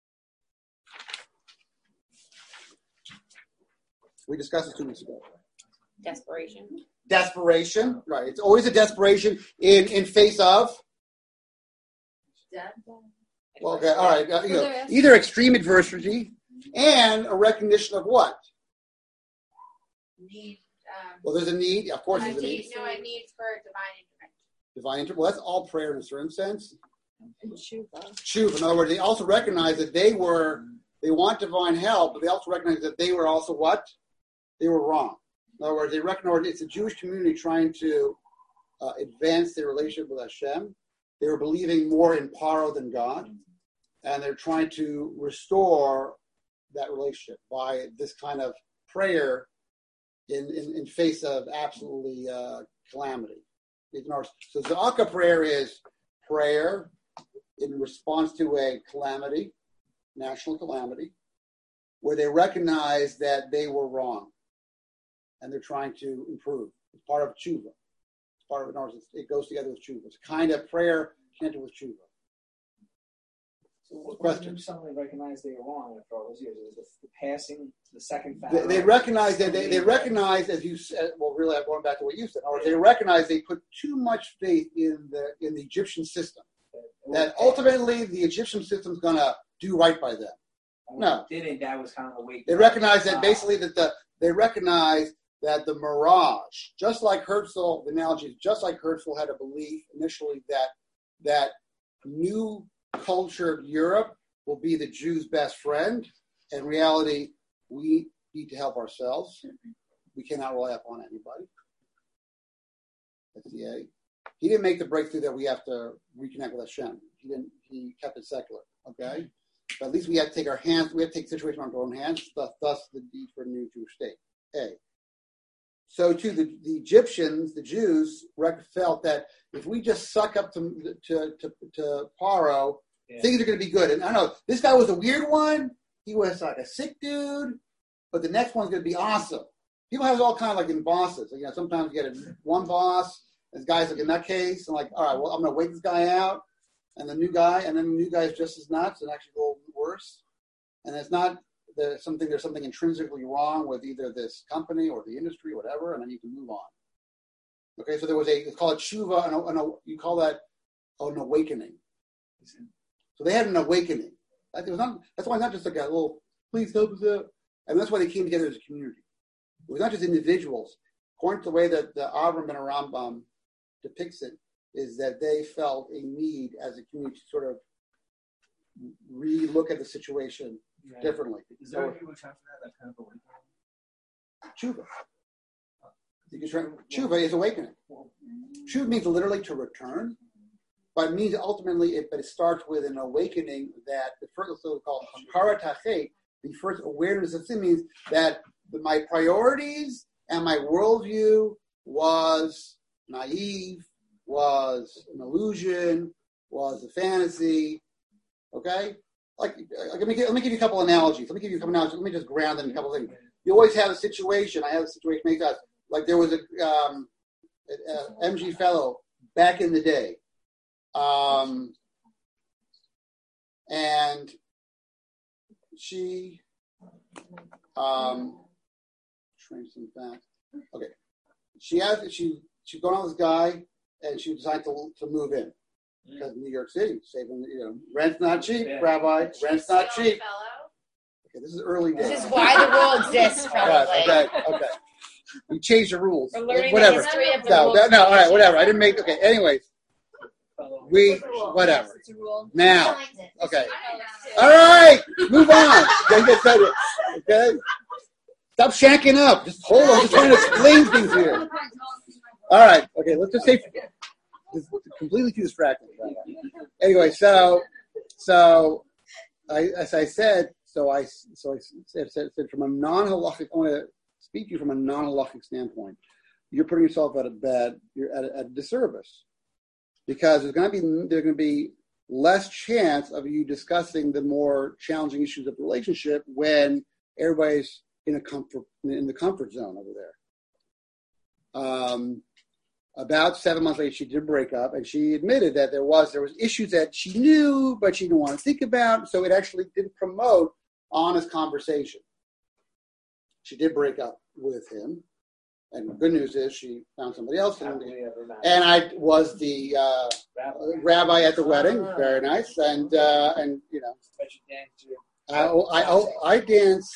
We discussed this 2 weeks ago. Desperation, right? It's always a desperation in face of. Well, okay, all right. Either extreme adversity and a recognition of what? Need. Well, there's a need. Of course, there's a need. No, a need for divine intervention. Divine intervention. Well, that's all prayer in a certain sense. And tshuva. Tshuva. In other words, they also recognize that they want divine help, but they also recognize that they were also what? They were wrong. In other words, they recognize it's a Jewish community trying to advance their relationship with Hashem. They were believing more in Paro than God, and they're trying to restore that relationship by this kind of prayer in face of absolutely calamity. So Zaka prayer is prayer in response to a calamity, national calamity, where they recognize that they were wrong, and they're trying to improve. It's part of tshuva. It's part of it goes together with tshuva. It's a kind of prayer connected with tshuva. So what did someone recognize they were wrong after all those years? It was the passing to the second family. They recognize that they recognize, as you said. Well, really, I'm going back to what you said. Or they recognize they put too much faith in the Egyptian system. That ultimately the Egyptian system is going to do right by them. No, that was kind of the way. They recognize that basically they recognize that the mirage, just like Herzl, the analogy is just like Herzl had a belief initially that new cultured Europe will be the Jews' best friend. In reality, we need to help ourselves. We cannot rely upon anybody. That's the A. He didn't make the breakthrough that we have to reconnect with Hashem. He kept it secular. Okay? But at least we have to take our hands, we have to take the situation on our own hands, thus the need for a new Jewish state. A. So too, the Egyptians, the Jews, felt that if we just suck up to Paro, things are going to be good. And I know this guy was a weird one. He was like a sick dude, but the next one's going to be awesome. People have all kind of like in bosses. Sometimes you get one boss, this guy's like in that case, and like, all right, well, I'm going to wait this guy out, and the new guy is just as nuts and actually go worse. And it's not there's something intrinsically wrong with either this company or the industry or whatever, and then you can move on. Okay, so it's called tshuva, and you call that an awakening. So they had an awakening. That's why it's not just like a little, please help us out. And that's why they came together as a community. It was not just individuals. According to the way that the Avram ben Rambam depicts it, is that they felt a need as a community to sort of re-look at the situation differently. Is there a Hebrew term for that kind of awakening? Tshuva. Tshuva is awakening. Tshuva means literally to return, but it means ultimately, it starts with an awakening that the first, so-called hakarat hachet, the first awareness of sin, means that my priorities and my worldview was naive, was an illusion, was a fantasy. Okay? Let me give you a couple analogies. Let me just ground them in a couple of things. You always have a situation. I have a situation many times. Like there was a MG fellow back in the day. And she trained some facts. Okay. She's going on with this guy, and she decided to move in. Because New York City, saving, rent's not cheap, Rabbi. Rent's not cheap. Okay, this is early days. This is why the rule exists, probably. Okay. We changed the rules. We're learning whatever. the history of the no, rules. all right, whatever. I didn't make. Okay, anyways, whatever. Now, okay. All right, move on. Okay. Stop shacking up. Just hold on. I'm just trying to explain things here. All right. Okay. Let's just say. It's completely too distracting. Anyway, so I said from a non-halachic, I want to speak to you from a non-halachic standpoint. you're putting yourself you're at a disservice, because there's going to be less chance of you discussing the more challenging issues of the relationship when everybody's in the comfort zone over there. About 7 months later, she did break up, and she admitted that there was issues that she knew, but she didn't want to think about. So it actually didn't promote honest conversation. She did break up with him, and the good news is she found somebody else. And I was the rabbi at the wedding. Very nice, and you know, I dance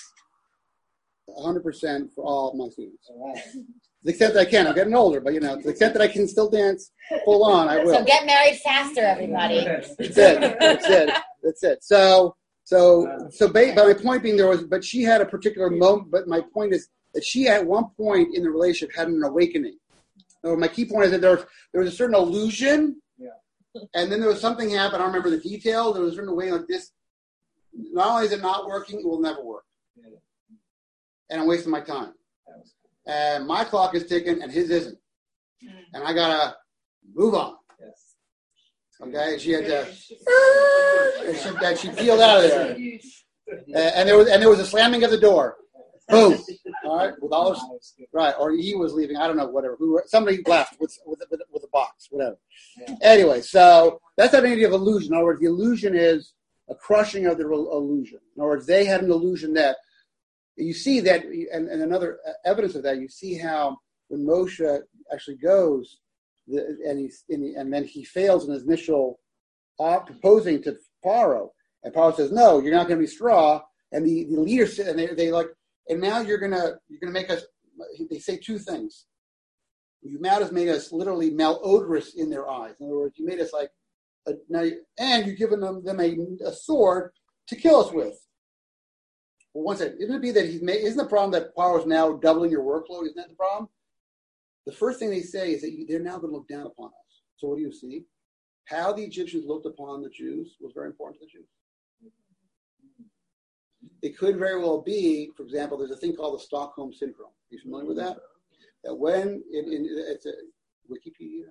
100% for all of my students. To the extent that I can. I'm getting older, but, you know, to the extent that I can still dance full on, I will. So get married faster, everybody. That's it. So, but my point being but she had a particular moment, but my point is that she at one point in the relationship had an awakening. So my key point is that there was a certain illusion, and then there was something happened. I don't remember the details. There was a certain way like this. Not only is it not working, it will never work. And I'm wasting my time. And my clock is ticking, and his isn't. And I gotta move on. Okay, she had to. She peeled out of there, and there was a slamming of the door. Boom. All right, with all this, right, or he was leaving. I don't know, whatever. Somebody left with a box, whatever. Anyway, so that's that idea of illusion. In other words, the illusion is a crushing of the illusion. In other words, they had an illusion that. You see that, and another evidence of that, you see how when Moshe actually goes, and then he fails in his initial proposing to Paro, and Paro says, "No, you're not going to be straw." And the leaders and they like, and now you're gonna make us. They say two things. You has made us literally malodorous in their eyes. In other words, you made us like, and you're giving them a sword to kill us with. Well, one second. Isn't it be that isn't the problem that Paro is now doubling your workload? Isn't that the problem? The first thing they say is that they're now going to look down upon us. So what do you see? How the Egyptians looked upon the Jews was very important to the Jews. It could very well be, for example, there's a thing called the Stockholm Syndrome. Are you familiar with that? That when, it's a Wikipedia,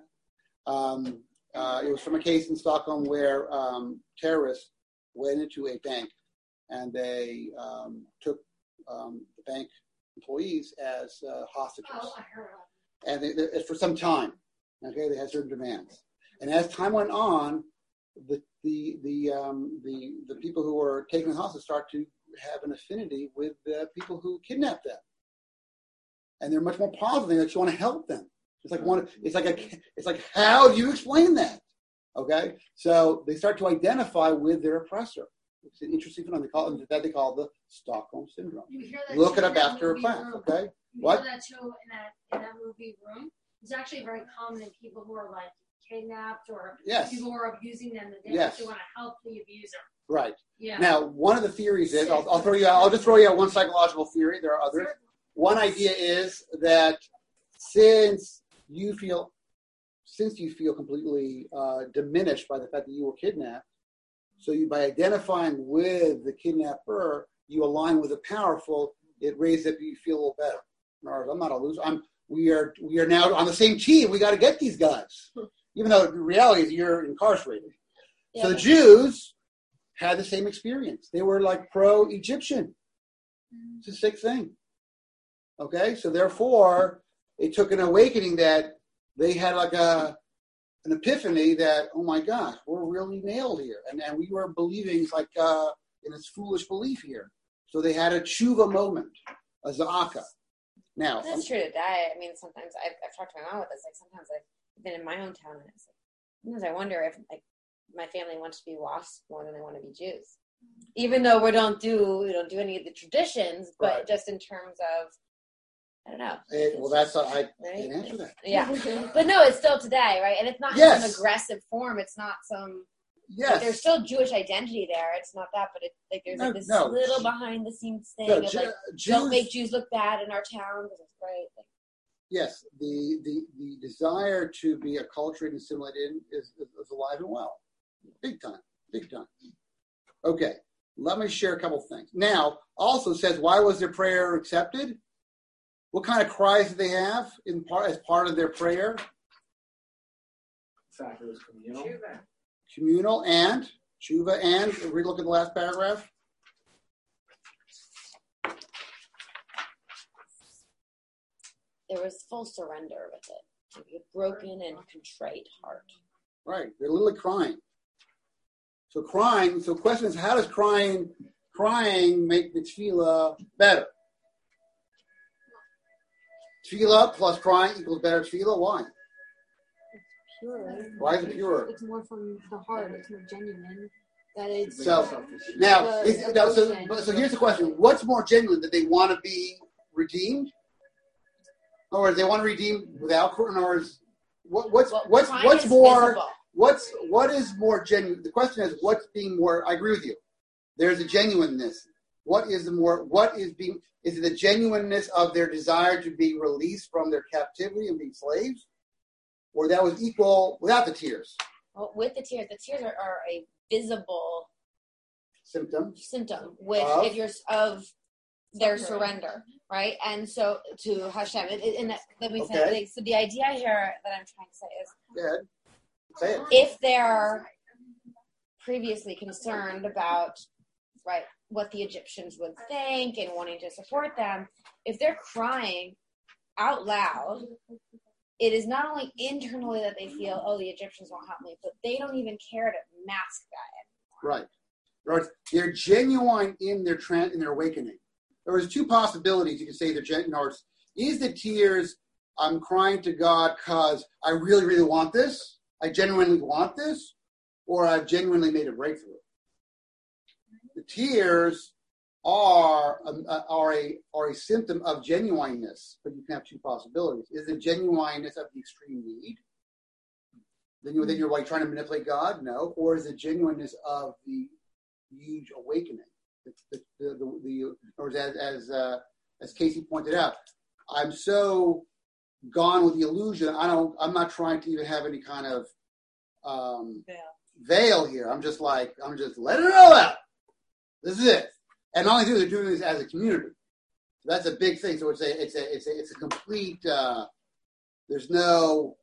it was from a case in Stockholm where terrorists went into a bank and they took the bank employees as hostages. Oh, I heard of that. And for some time, okay, they had certain demands. And as time went on, the people who were taken as hostages start to have an affinity with the people who kidnapped them, and they're much more positive that you want to help them. It's like how do you explain that? Okay, so they start to identify with their oppressor. It's an interesting phenomenon. They call it the Stockholm Syndrome. You hear that Look it up after a class, okay? You hear that too in that movie Room. It's actually very common in people who are like kidnapped or people who are abusing them. They actually want to help the abuser. Right. Yeah. Now, one of the theories is I'll just throw you out one psychological theory. There are others. Sure. One idea is that since you feel completely diminished by the fact that you were kidnapped, so by identifying with the kidnapper, you align with the powerful. It raises up you feel a little better. In other words, I'm not a loser. We are now on the same team. We got to get these guys, even though the reality is you're incarcerated. Yeah. So the Jews had the same experience. They were like pro-Egyptian. It's the same thing. Okay, so therefore, it took an awakening that they had like an epiphany that, oh my gosh, we're really nailed here. And we were believing like in this foolish belief here. So they had a tshuva moment, a za'aka. Now, that's true today. I mean, sometimes I've talked to my mom with this. Like sometimes I've been in my hometown, and it's like, sometimes I wonder if like my family wants to be WASP more than they want to be Jews, even though we don't do any of the traditions, but right. Just in terms of, I don't know. I didn't answer that. Yeah, but no, it's still today, right? And it's not in some aggressive form. It's not some. Yes. Like, there's still Jewish identity there. It's not that, but it's like there's this little behind the scenes thing of like don't make Jews look bad in our town because it's great. Like, yes, the desire to be acculturated and assimilated is alive and well, big time. Okay, let me share a couple things. Now, also says, why was their prayer accepted? What kind of cries did they have as part of their prayer? In fact, it was communal. Communal and tshuva and. Relook at the last paragraph. There was full surrender with it. A broken and contrite heart. Right. They're literally crying. So the question is, how does crying make the tefillah better? Tefillah plus crying equals better tefillah? Why? It's pure. Why is it pure? It's more from the heart. It's more genuine. That it's so here's the question. What's more genuine? That they want to be redeemed? Or they want to redeem without, or what's more? What is more genuine? The question is, what's being more? I agree with you. There's a genuineness. What is is it the genuineness of their desire to be released from their captivity and being slaves? Or that was equal without the tears? Well, with the tears are a visible symptom of their surrender, right? And so to Hashem, so the idea here that I'm trying to say is, say it. If they're previously concerned about, right, what the Egyptians would think and wanting to support them, if they're crying out loud, it is not only internally that they feel, oh, the Egyptians won't help me, but they don't even care to mask that anymore. Right. They're genuine in their awakening. There was two possibilities. You could say they're genuine. Is the tears, I'm crying to God because I really, really want this? I genuinely want this? Or I've genuinely made a breakthrough? The tears are a symptom of genuineness, but you can have two possibilities. Is it genuineness of the extreme need? Then you're like trying to manipulate God? No. Or is it genuineness of the huge awakening? Or as Casey pointed out, I'm so gone with the illusion. I'm not trying to even have any kind of veil here. I'm just letting it all out. This is it. And all they're doing this as a community. So that's a big thing. So it's a complete. There's no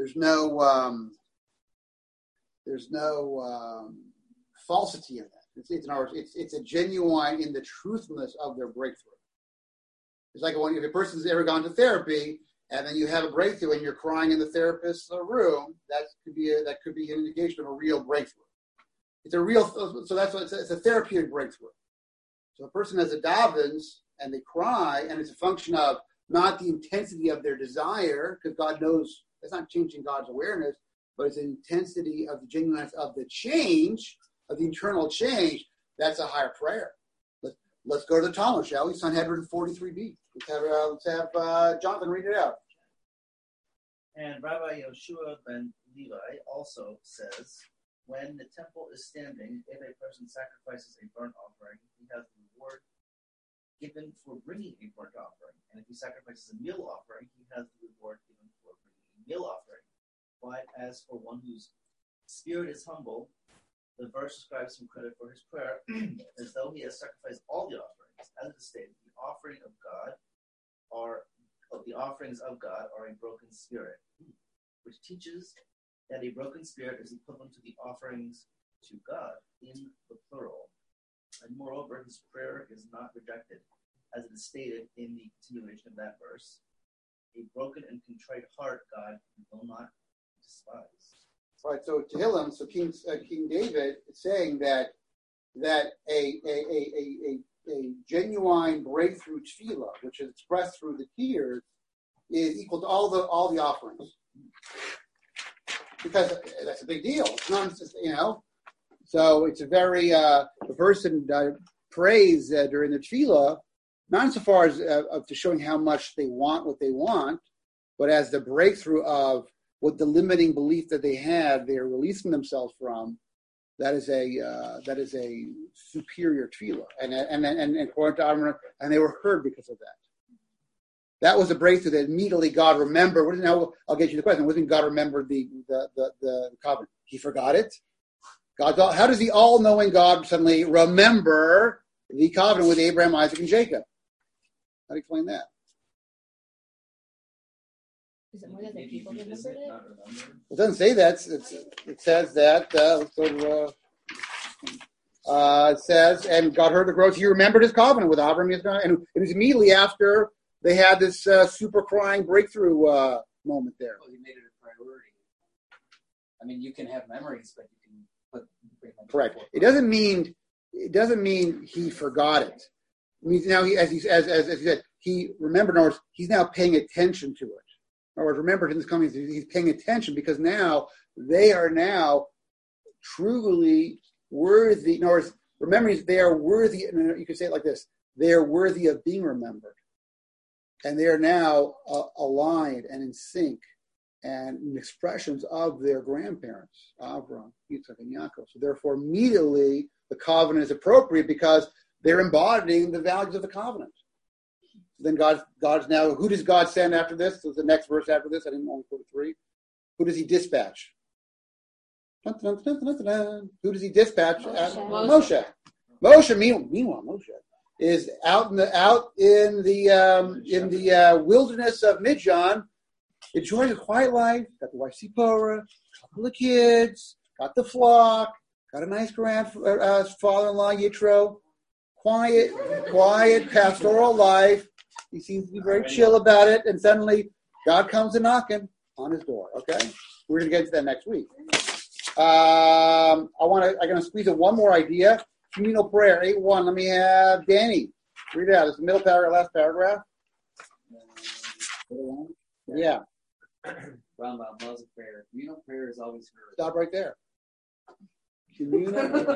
falsity in that. It's a genuine in the truthfulness of their breakthrough. It's like if a person's ever gone to therapy and then you have a breakthrough and you're crying in the therapist's room, that could be an indication of a real breakthrough. It's a real, so that's what it's a therapeutic breakthrough. So a person has a davens and they cry, and it's a function of not the intensity of their desire, because God knows that's not changing God's awareness, but it's the intensity of the genuineness of the change, of the internal change. That's a higher prayer. Let's go to the Talmud, shall we? Sanhedrin 43b. Let's have Jonathan read it out. And Rabbi Yoshua ben Levi also says, when the temple is standing, if a person sacrifices a burnt offering, he has the reward given for bringing a burnt offering. And if he sacrifices a meal offering, he has the reward given for bringing a meal offering. But as for one whose spirit is humble, the verse describes him credit for his prayer as though he has sacrificed all the offerings. As it is stated, the offerings of God are a broken spirit, which teaches that a broken spirit is equivalent to the offerings to God in the plural. And moreover, his prayer is not rejected, as it is stated in the continuation of that verse. A broken and contrite heart God will not despise. Right. So Tehillim, so King David is saying that a genuine breakthrough tefillah, which is expressed through the tears, is equal to all the offerings. Because that's a big deal. It's not just, So it's a very the person prays during the tefillah, not insofar as to showing how much they want what they want, but as the breakthrough of what the limiting belief that they had, they are releasing themselves from. That is a superior tefillah, and according to Aaron, and they were heard because of that. That was a breakthrough that immediately God remembered. Now I'll get you the question. Wasn't God remembered the covenant? He forgot it. How does the all-knowing God suddenly remember the covenant with Abraham, Isaac, and Jacob? How do you explain that? Is it more that the people remembered it? It doesn't say that. It says that. Let's go to. It says, and God heard the groans. He remembered his covenant with Abraham, and it was immediately after they had this super crying breakthrough moment there. Well, he made it a priority. I mean, you can have memories, but you can put. Correct. It doesn't mean he forgot it. It means now as he said, he remembered. In other words, he's now paying attention to it. In other words, remember in this coming, he's paying attention because now they are now truly worthy. In other words, remember, they are worthy. You can say it like this: they are worthy of being remembered, and they are now aligned and in sync and expressions of their grandparents, Avraham, Yitzchak, and Yaakov. So therefore, immediately the covenant is appropriate because they're embodying the values of the covenant. Then God's now, who does God send after this? So the next verse after this, I didn't only put 3. Who does he dispatch? Dun, dun, dun, dun, dun, dun. Who does he dispatch? Moshe. Meanwhile, Moshe is out in the wilderness of Midian, enjoying a quiet life. Got the wife Zipporah, a couple of kids, got the flock, got a nice father-in-law Yitro. Quiet pastoral life. He seems to be very chill about it, and suddenly God comes a knocking on his door. Okay, we're going to get into that next week. I'm going to squeeze in one more idea. Communal prayer, 8:1. Let me have Danny read it out. It's the middle paragraph, last paragraph. Yeah. Rambam, laws of prayer. Communal prayer is always heard. Stop right there. Communal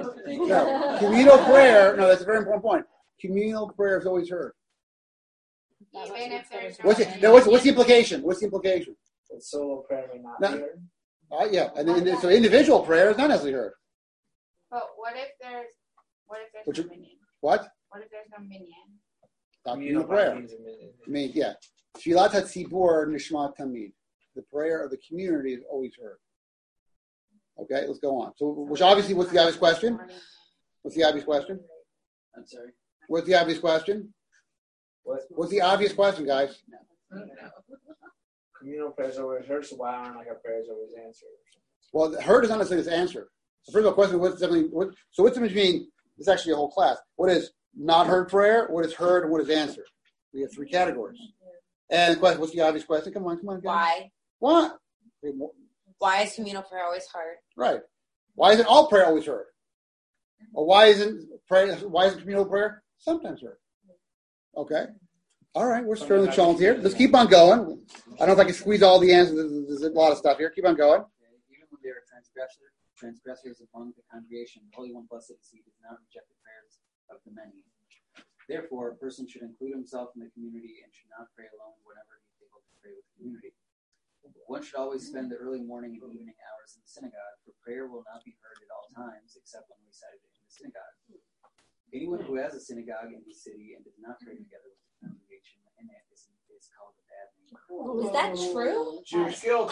prayer. No, that's a very important point. Communal prayer is always heard. Even if there's what's the implication? What's the implication? That solo prayer may not be heard. Yeah, and then so individual prayer is not necessarily heard. But what if there's no minion? What? What if there's no minion? Communal prayer. Yeah. Tfilat HaTzibur Nishmat Tamid. The prayer of the community is always heard. Okay, let's go on. So, which obviously, what's the obvious question? What's the obvious question? I'm sorry. What's the obvious question? What's the obvious question, guys? Communal prayers always heard, so why aren't our prayers always answered? Well, heard is not necessarily this answer. The first of all, question: what's the difference between? It's actually a whole class. What is not heard prayer? What is heard? And what is answered? We have 3 categories. And the question: what's the obvious question? Come on, guys. Why? What? Why is communal prayer always heard? Right. Why isn't all prayer always heard? Or why isn't communal prayer sometimes heard? Okay. All right, we're stirring the challenge here. Let's keep on going. I don't know if I can squeeze all the answers. There's a lot of stuff here. Keep on going. Even when they are transgressors among the congregation, the Holy One, blessed is he, does not reject the prayers of the many. Therefore, a person should include himself in the community and should not pray alone whenever he is able to pray with the community. One should always spend the early morning and evening hours in the synagogue, for prayer will not be heard at all times, except when recited in the synagogue. Anyone who has a synagogue in his city and does not pray together with the congregation in it is called a bad name. Is that true? Jewish guilt.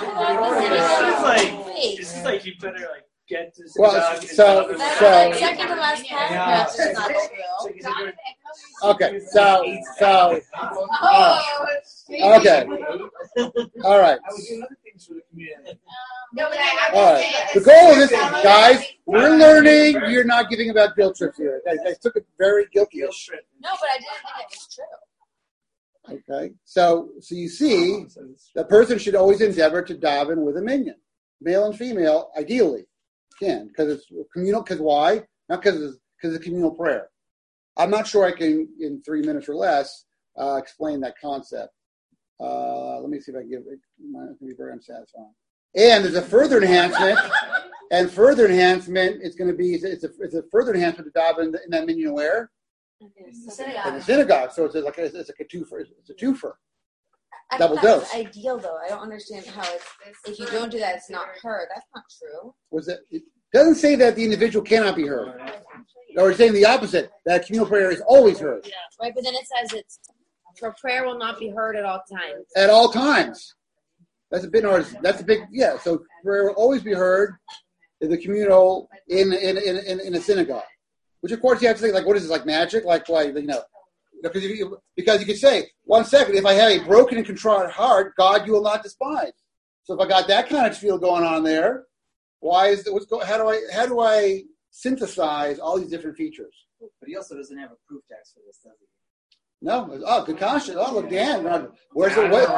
It's just like you better get to synagogue. That's second to last paragraph is not true. Okay, okay. All right. All right. The goal of this, guys, we're learning. You're not giving about guilt trips here. I took it very guilty. No, but I didn't think it was true. Okay. So you see, the person should always endeavor to daven with a minion, male and female, ideally, because it's communal. Because why? Not because it's communal prayer. I'm not sure I can, in 3 minutes or less, explain that concept. Let me see if I can give it. It's going to be very unsatisfying. And there's a further enhancement. It's going to be it's a further enhancement to daven in that minion where? In the synagogue. So it's like a twofer. It's a twofer. Double dose. That's ideal, though. I don't understand how if you don't do that, it's not heard. That's not true. It doesn't say that the individual cannot be heard. Or it's saying the opposite, that communal prayer is always heard. Yeah. Right, but then it says for prayer will not be heard at all times. At all times. That's a big, yeah. So prayer will always be heard in the communal, in a synagogue. Which of course you have to think, what is this, like magic? Like, Because you could say, 1 second, if I have a broken and contrite heart, God you will not despise. So if I got that kind of feel going on there, how do I synthesize all these different features? But he also doesn't have a proof text for this, does he? No. Oh, good question. Oh, look, Dan. Where's the what?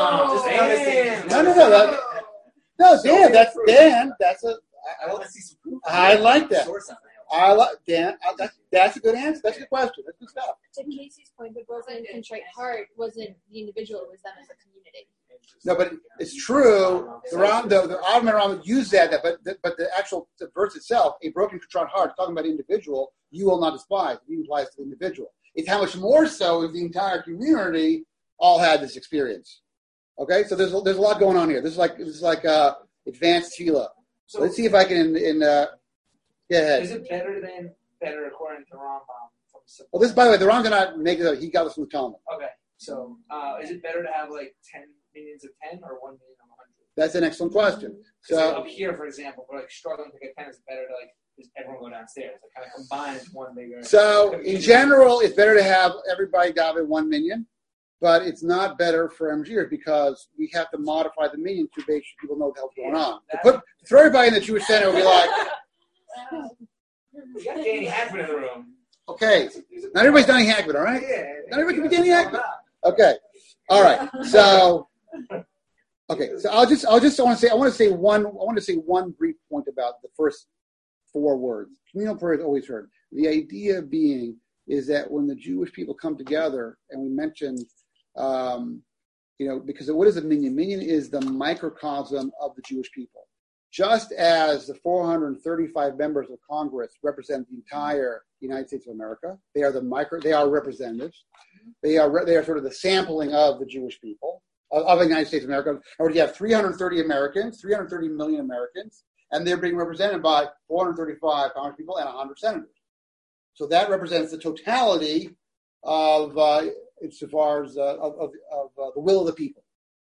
No, Dan. That's Dan. I want to see some proof. I like that. I like Dan. That's a good answer. That's a good question. That's good stuff. To Casey's point, the broken and contrite heart wasn't the individual; it was them as a community. No, but it's true. The Rambam used that, but the actual verse itself, a broken, contrite heart, talking about individual, you will not despise. It implies to the individual. It's how much more so if the entire community all had this experience. Okay, so there's a lot going on here. This is like advanced tefillah. So let's see if I can. Go ahead. Is it better according to Rambam? Well, this, by the way, the Rambam did not make it up. He got this from the Talmud. Okay, so is it better to have like 10 minions of 10 or 1 million of 100? That's an excellent question. So up here, for example, we're like struggling to get 10. Is it better to just everyone go downstairs? Like kind of combine into one bigger. So in general, it's better to have everybody daven 1 million, but it's not better for MGers because we have to modify the million to make sure people know what the hell's going on. To throw everybody in the Jewish center would be like. We got Danny Hackman in the room. Okay, not everybody's Danny Hackman, all right? Yeah. Not everybody can be Danny Hackman. Okay, all right. So, I want to say one brief point about the first 4 words. Communal prayer is always heard. The idea being is that when the Jewish people come together, and we mentioned, because what is a minyan? Minyan is the microcosm of the Jewish people. Just as the 435 members of Congress represent the entire United States of America, they are representatives. They are sort of the sampling of the Jewish people of the United States of America. Or you have 330 million Americans, and they're being represented by 435 Congress people and 100 senators. So that represents the totality of insofar as of the will of the people.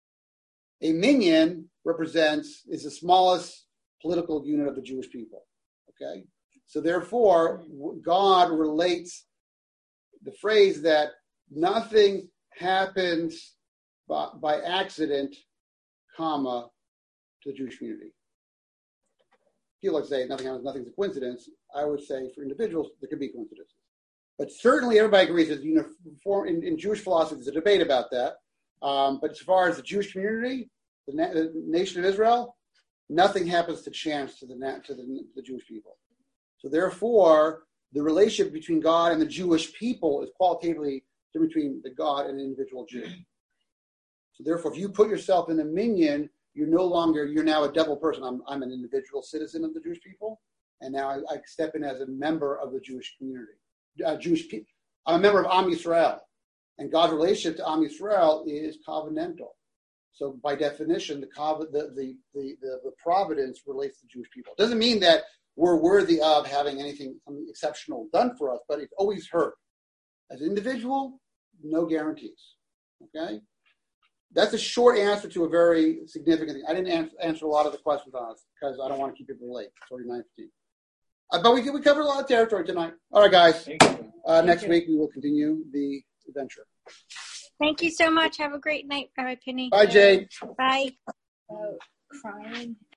A minyan is the smallest political unit of the Jewish people. Okay, so therefore, God relates the phrase that nothing happens by accident, to the Jewish community. People like say nothing's a coincidence. I would say for individuals there could be coincidences, but certainly everybody agrees that in Jewish philosophy there's a debate about that. But as far as the Jewish community, the nation of Israel, nothing happens to chance to the Jewish people. So therefore, the relationship between God and the Jewish people is qualitatively between the God and the individual Jew. So therefore, if you put yourself in a minyan, you're now a double person. I'm an individual citizen of the Jewish people, and now I step in as a member of the Jewish community. I'm a member of Am Yisrael, and God's relationship to Am Yisrael is covenantal. So by definition, the providence relates to Jewish people. It doesn't mean that we're worthy of having something exceptional done for us, but it's always heard. As an individual, no guarantees. Okay? That's a short answer to a very significant thing. I didn't answer a lot of the questions on this because I don't want to keep people late. It's already 9:15. But we covered a lot of territory tonight. All right, guys. Next week we will continue the adventure. Thank you so much. Have a great night. Bye, Penny. Bye, Jade. Bye. Crying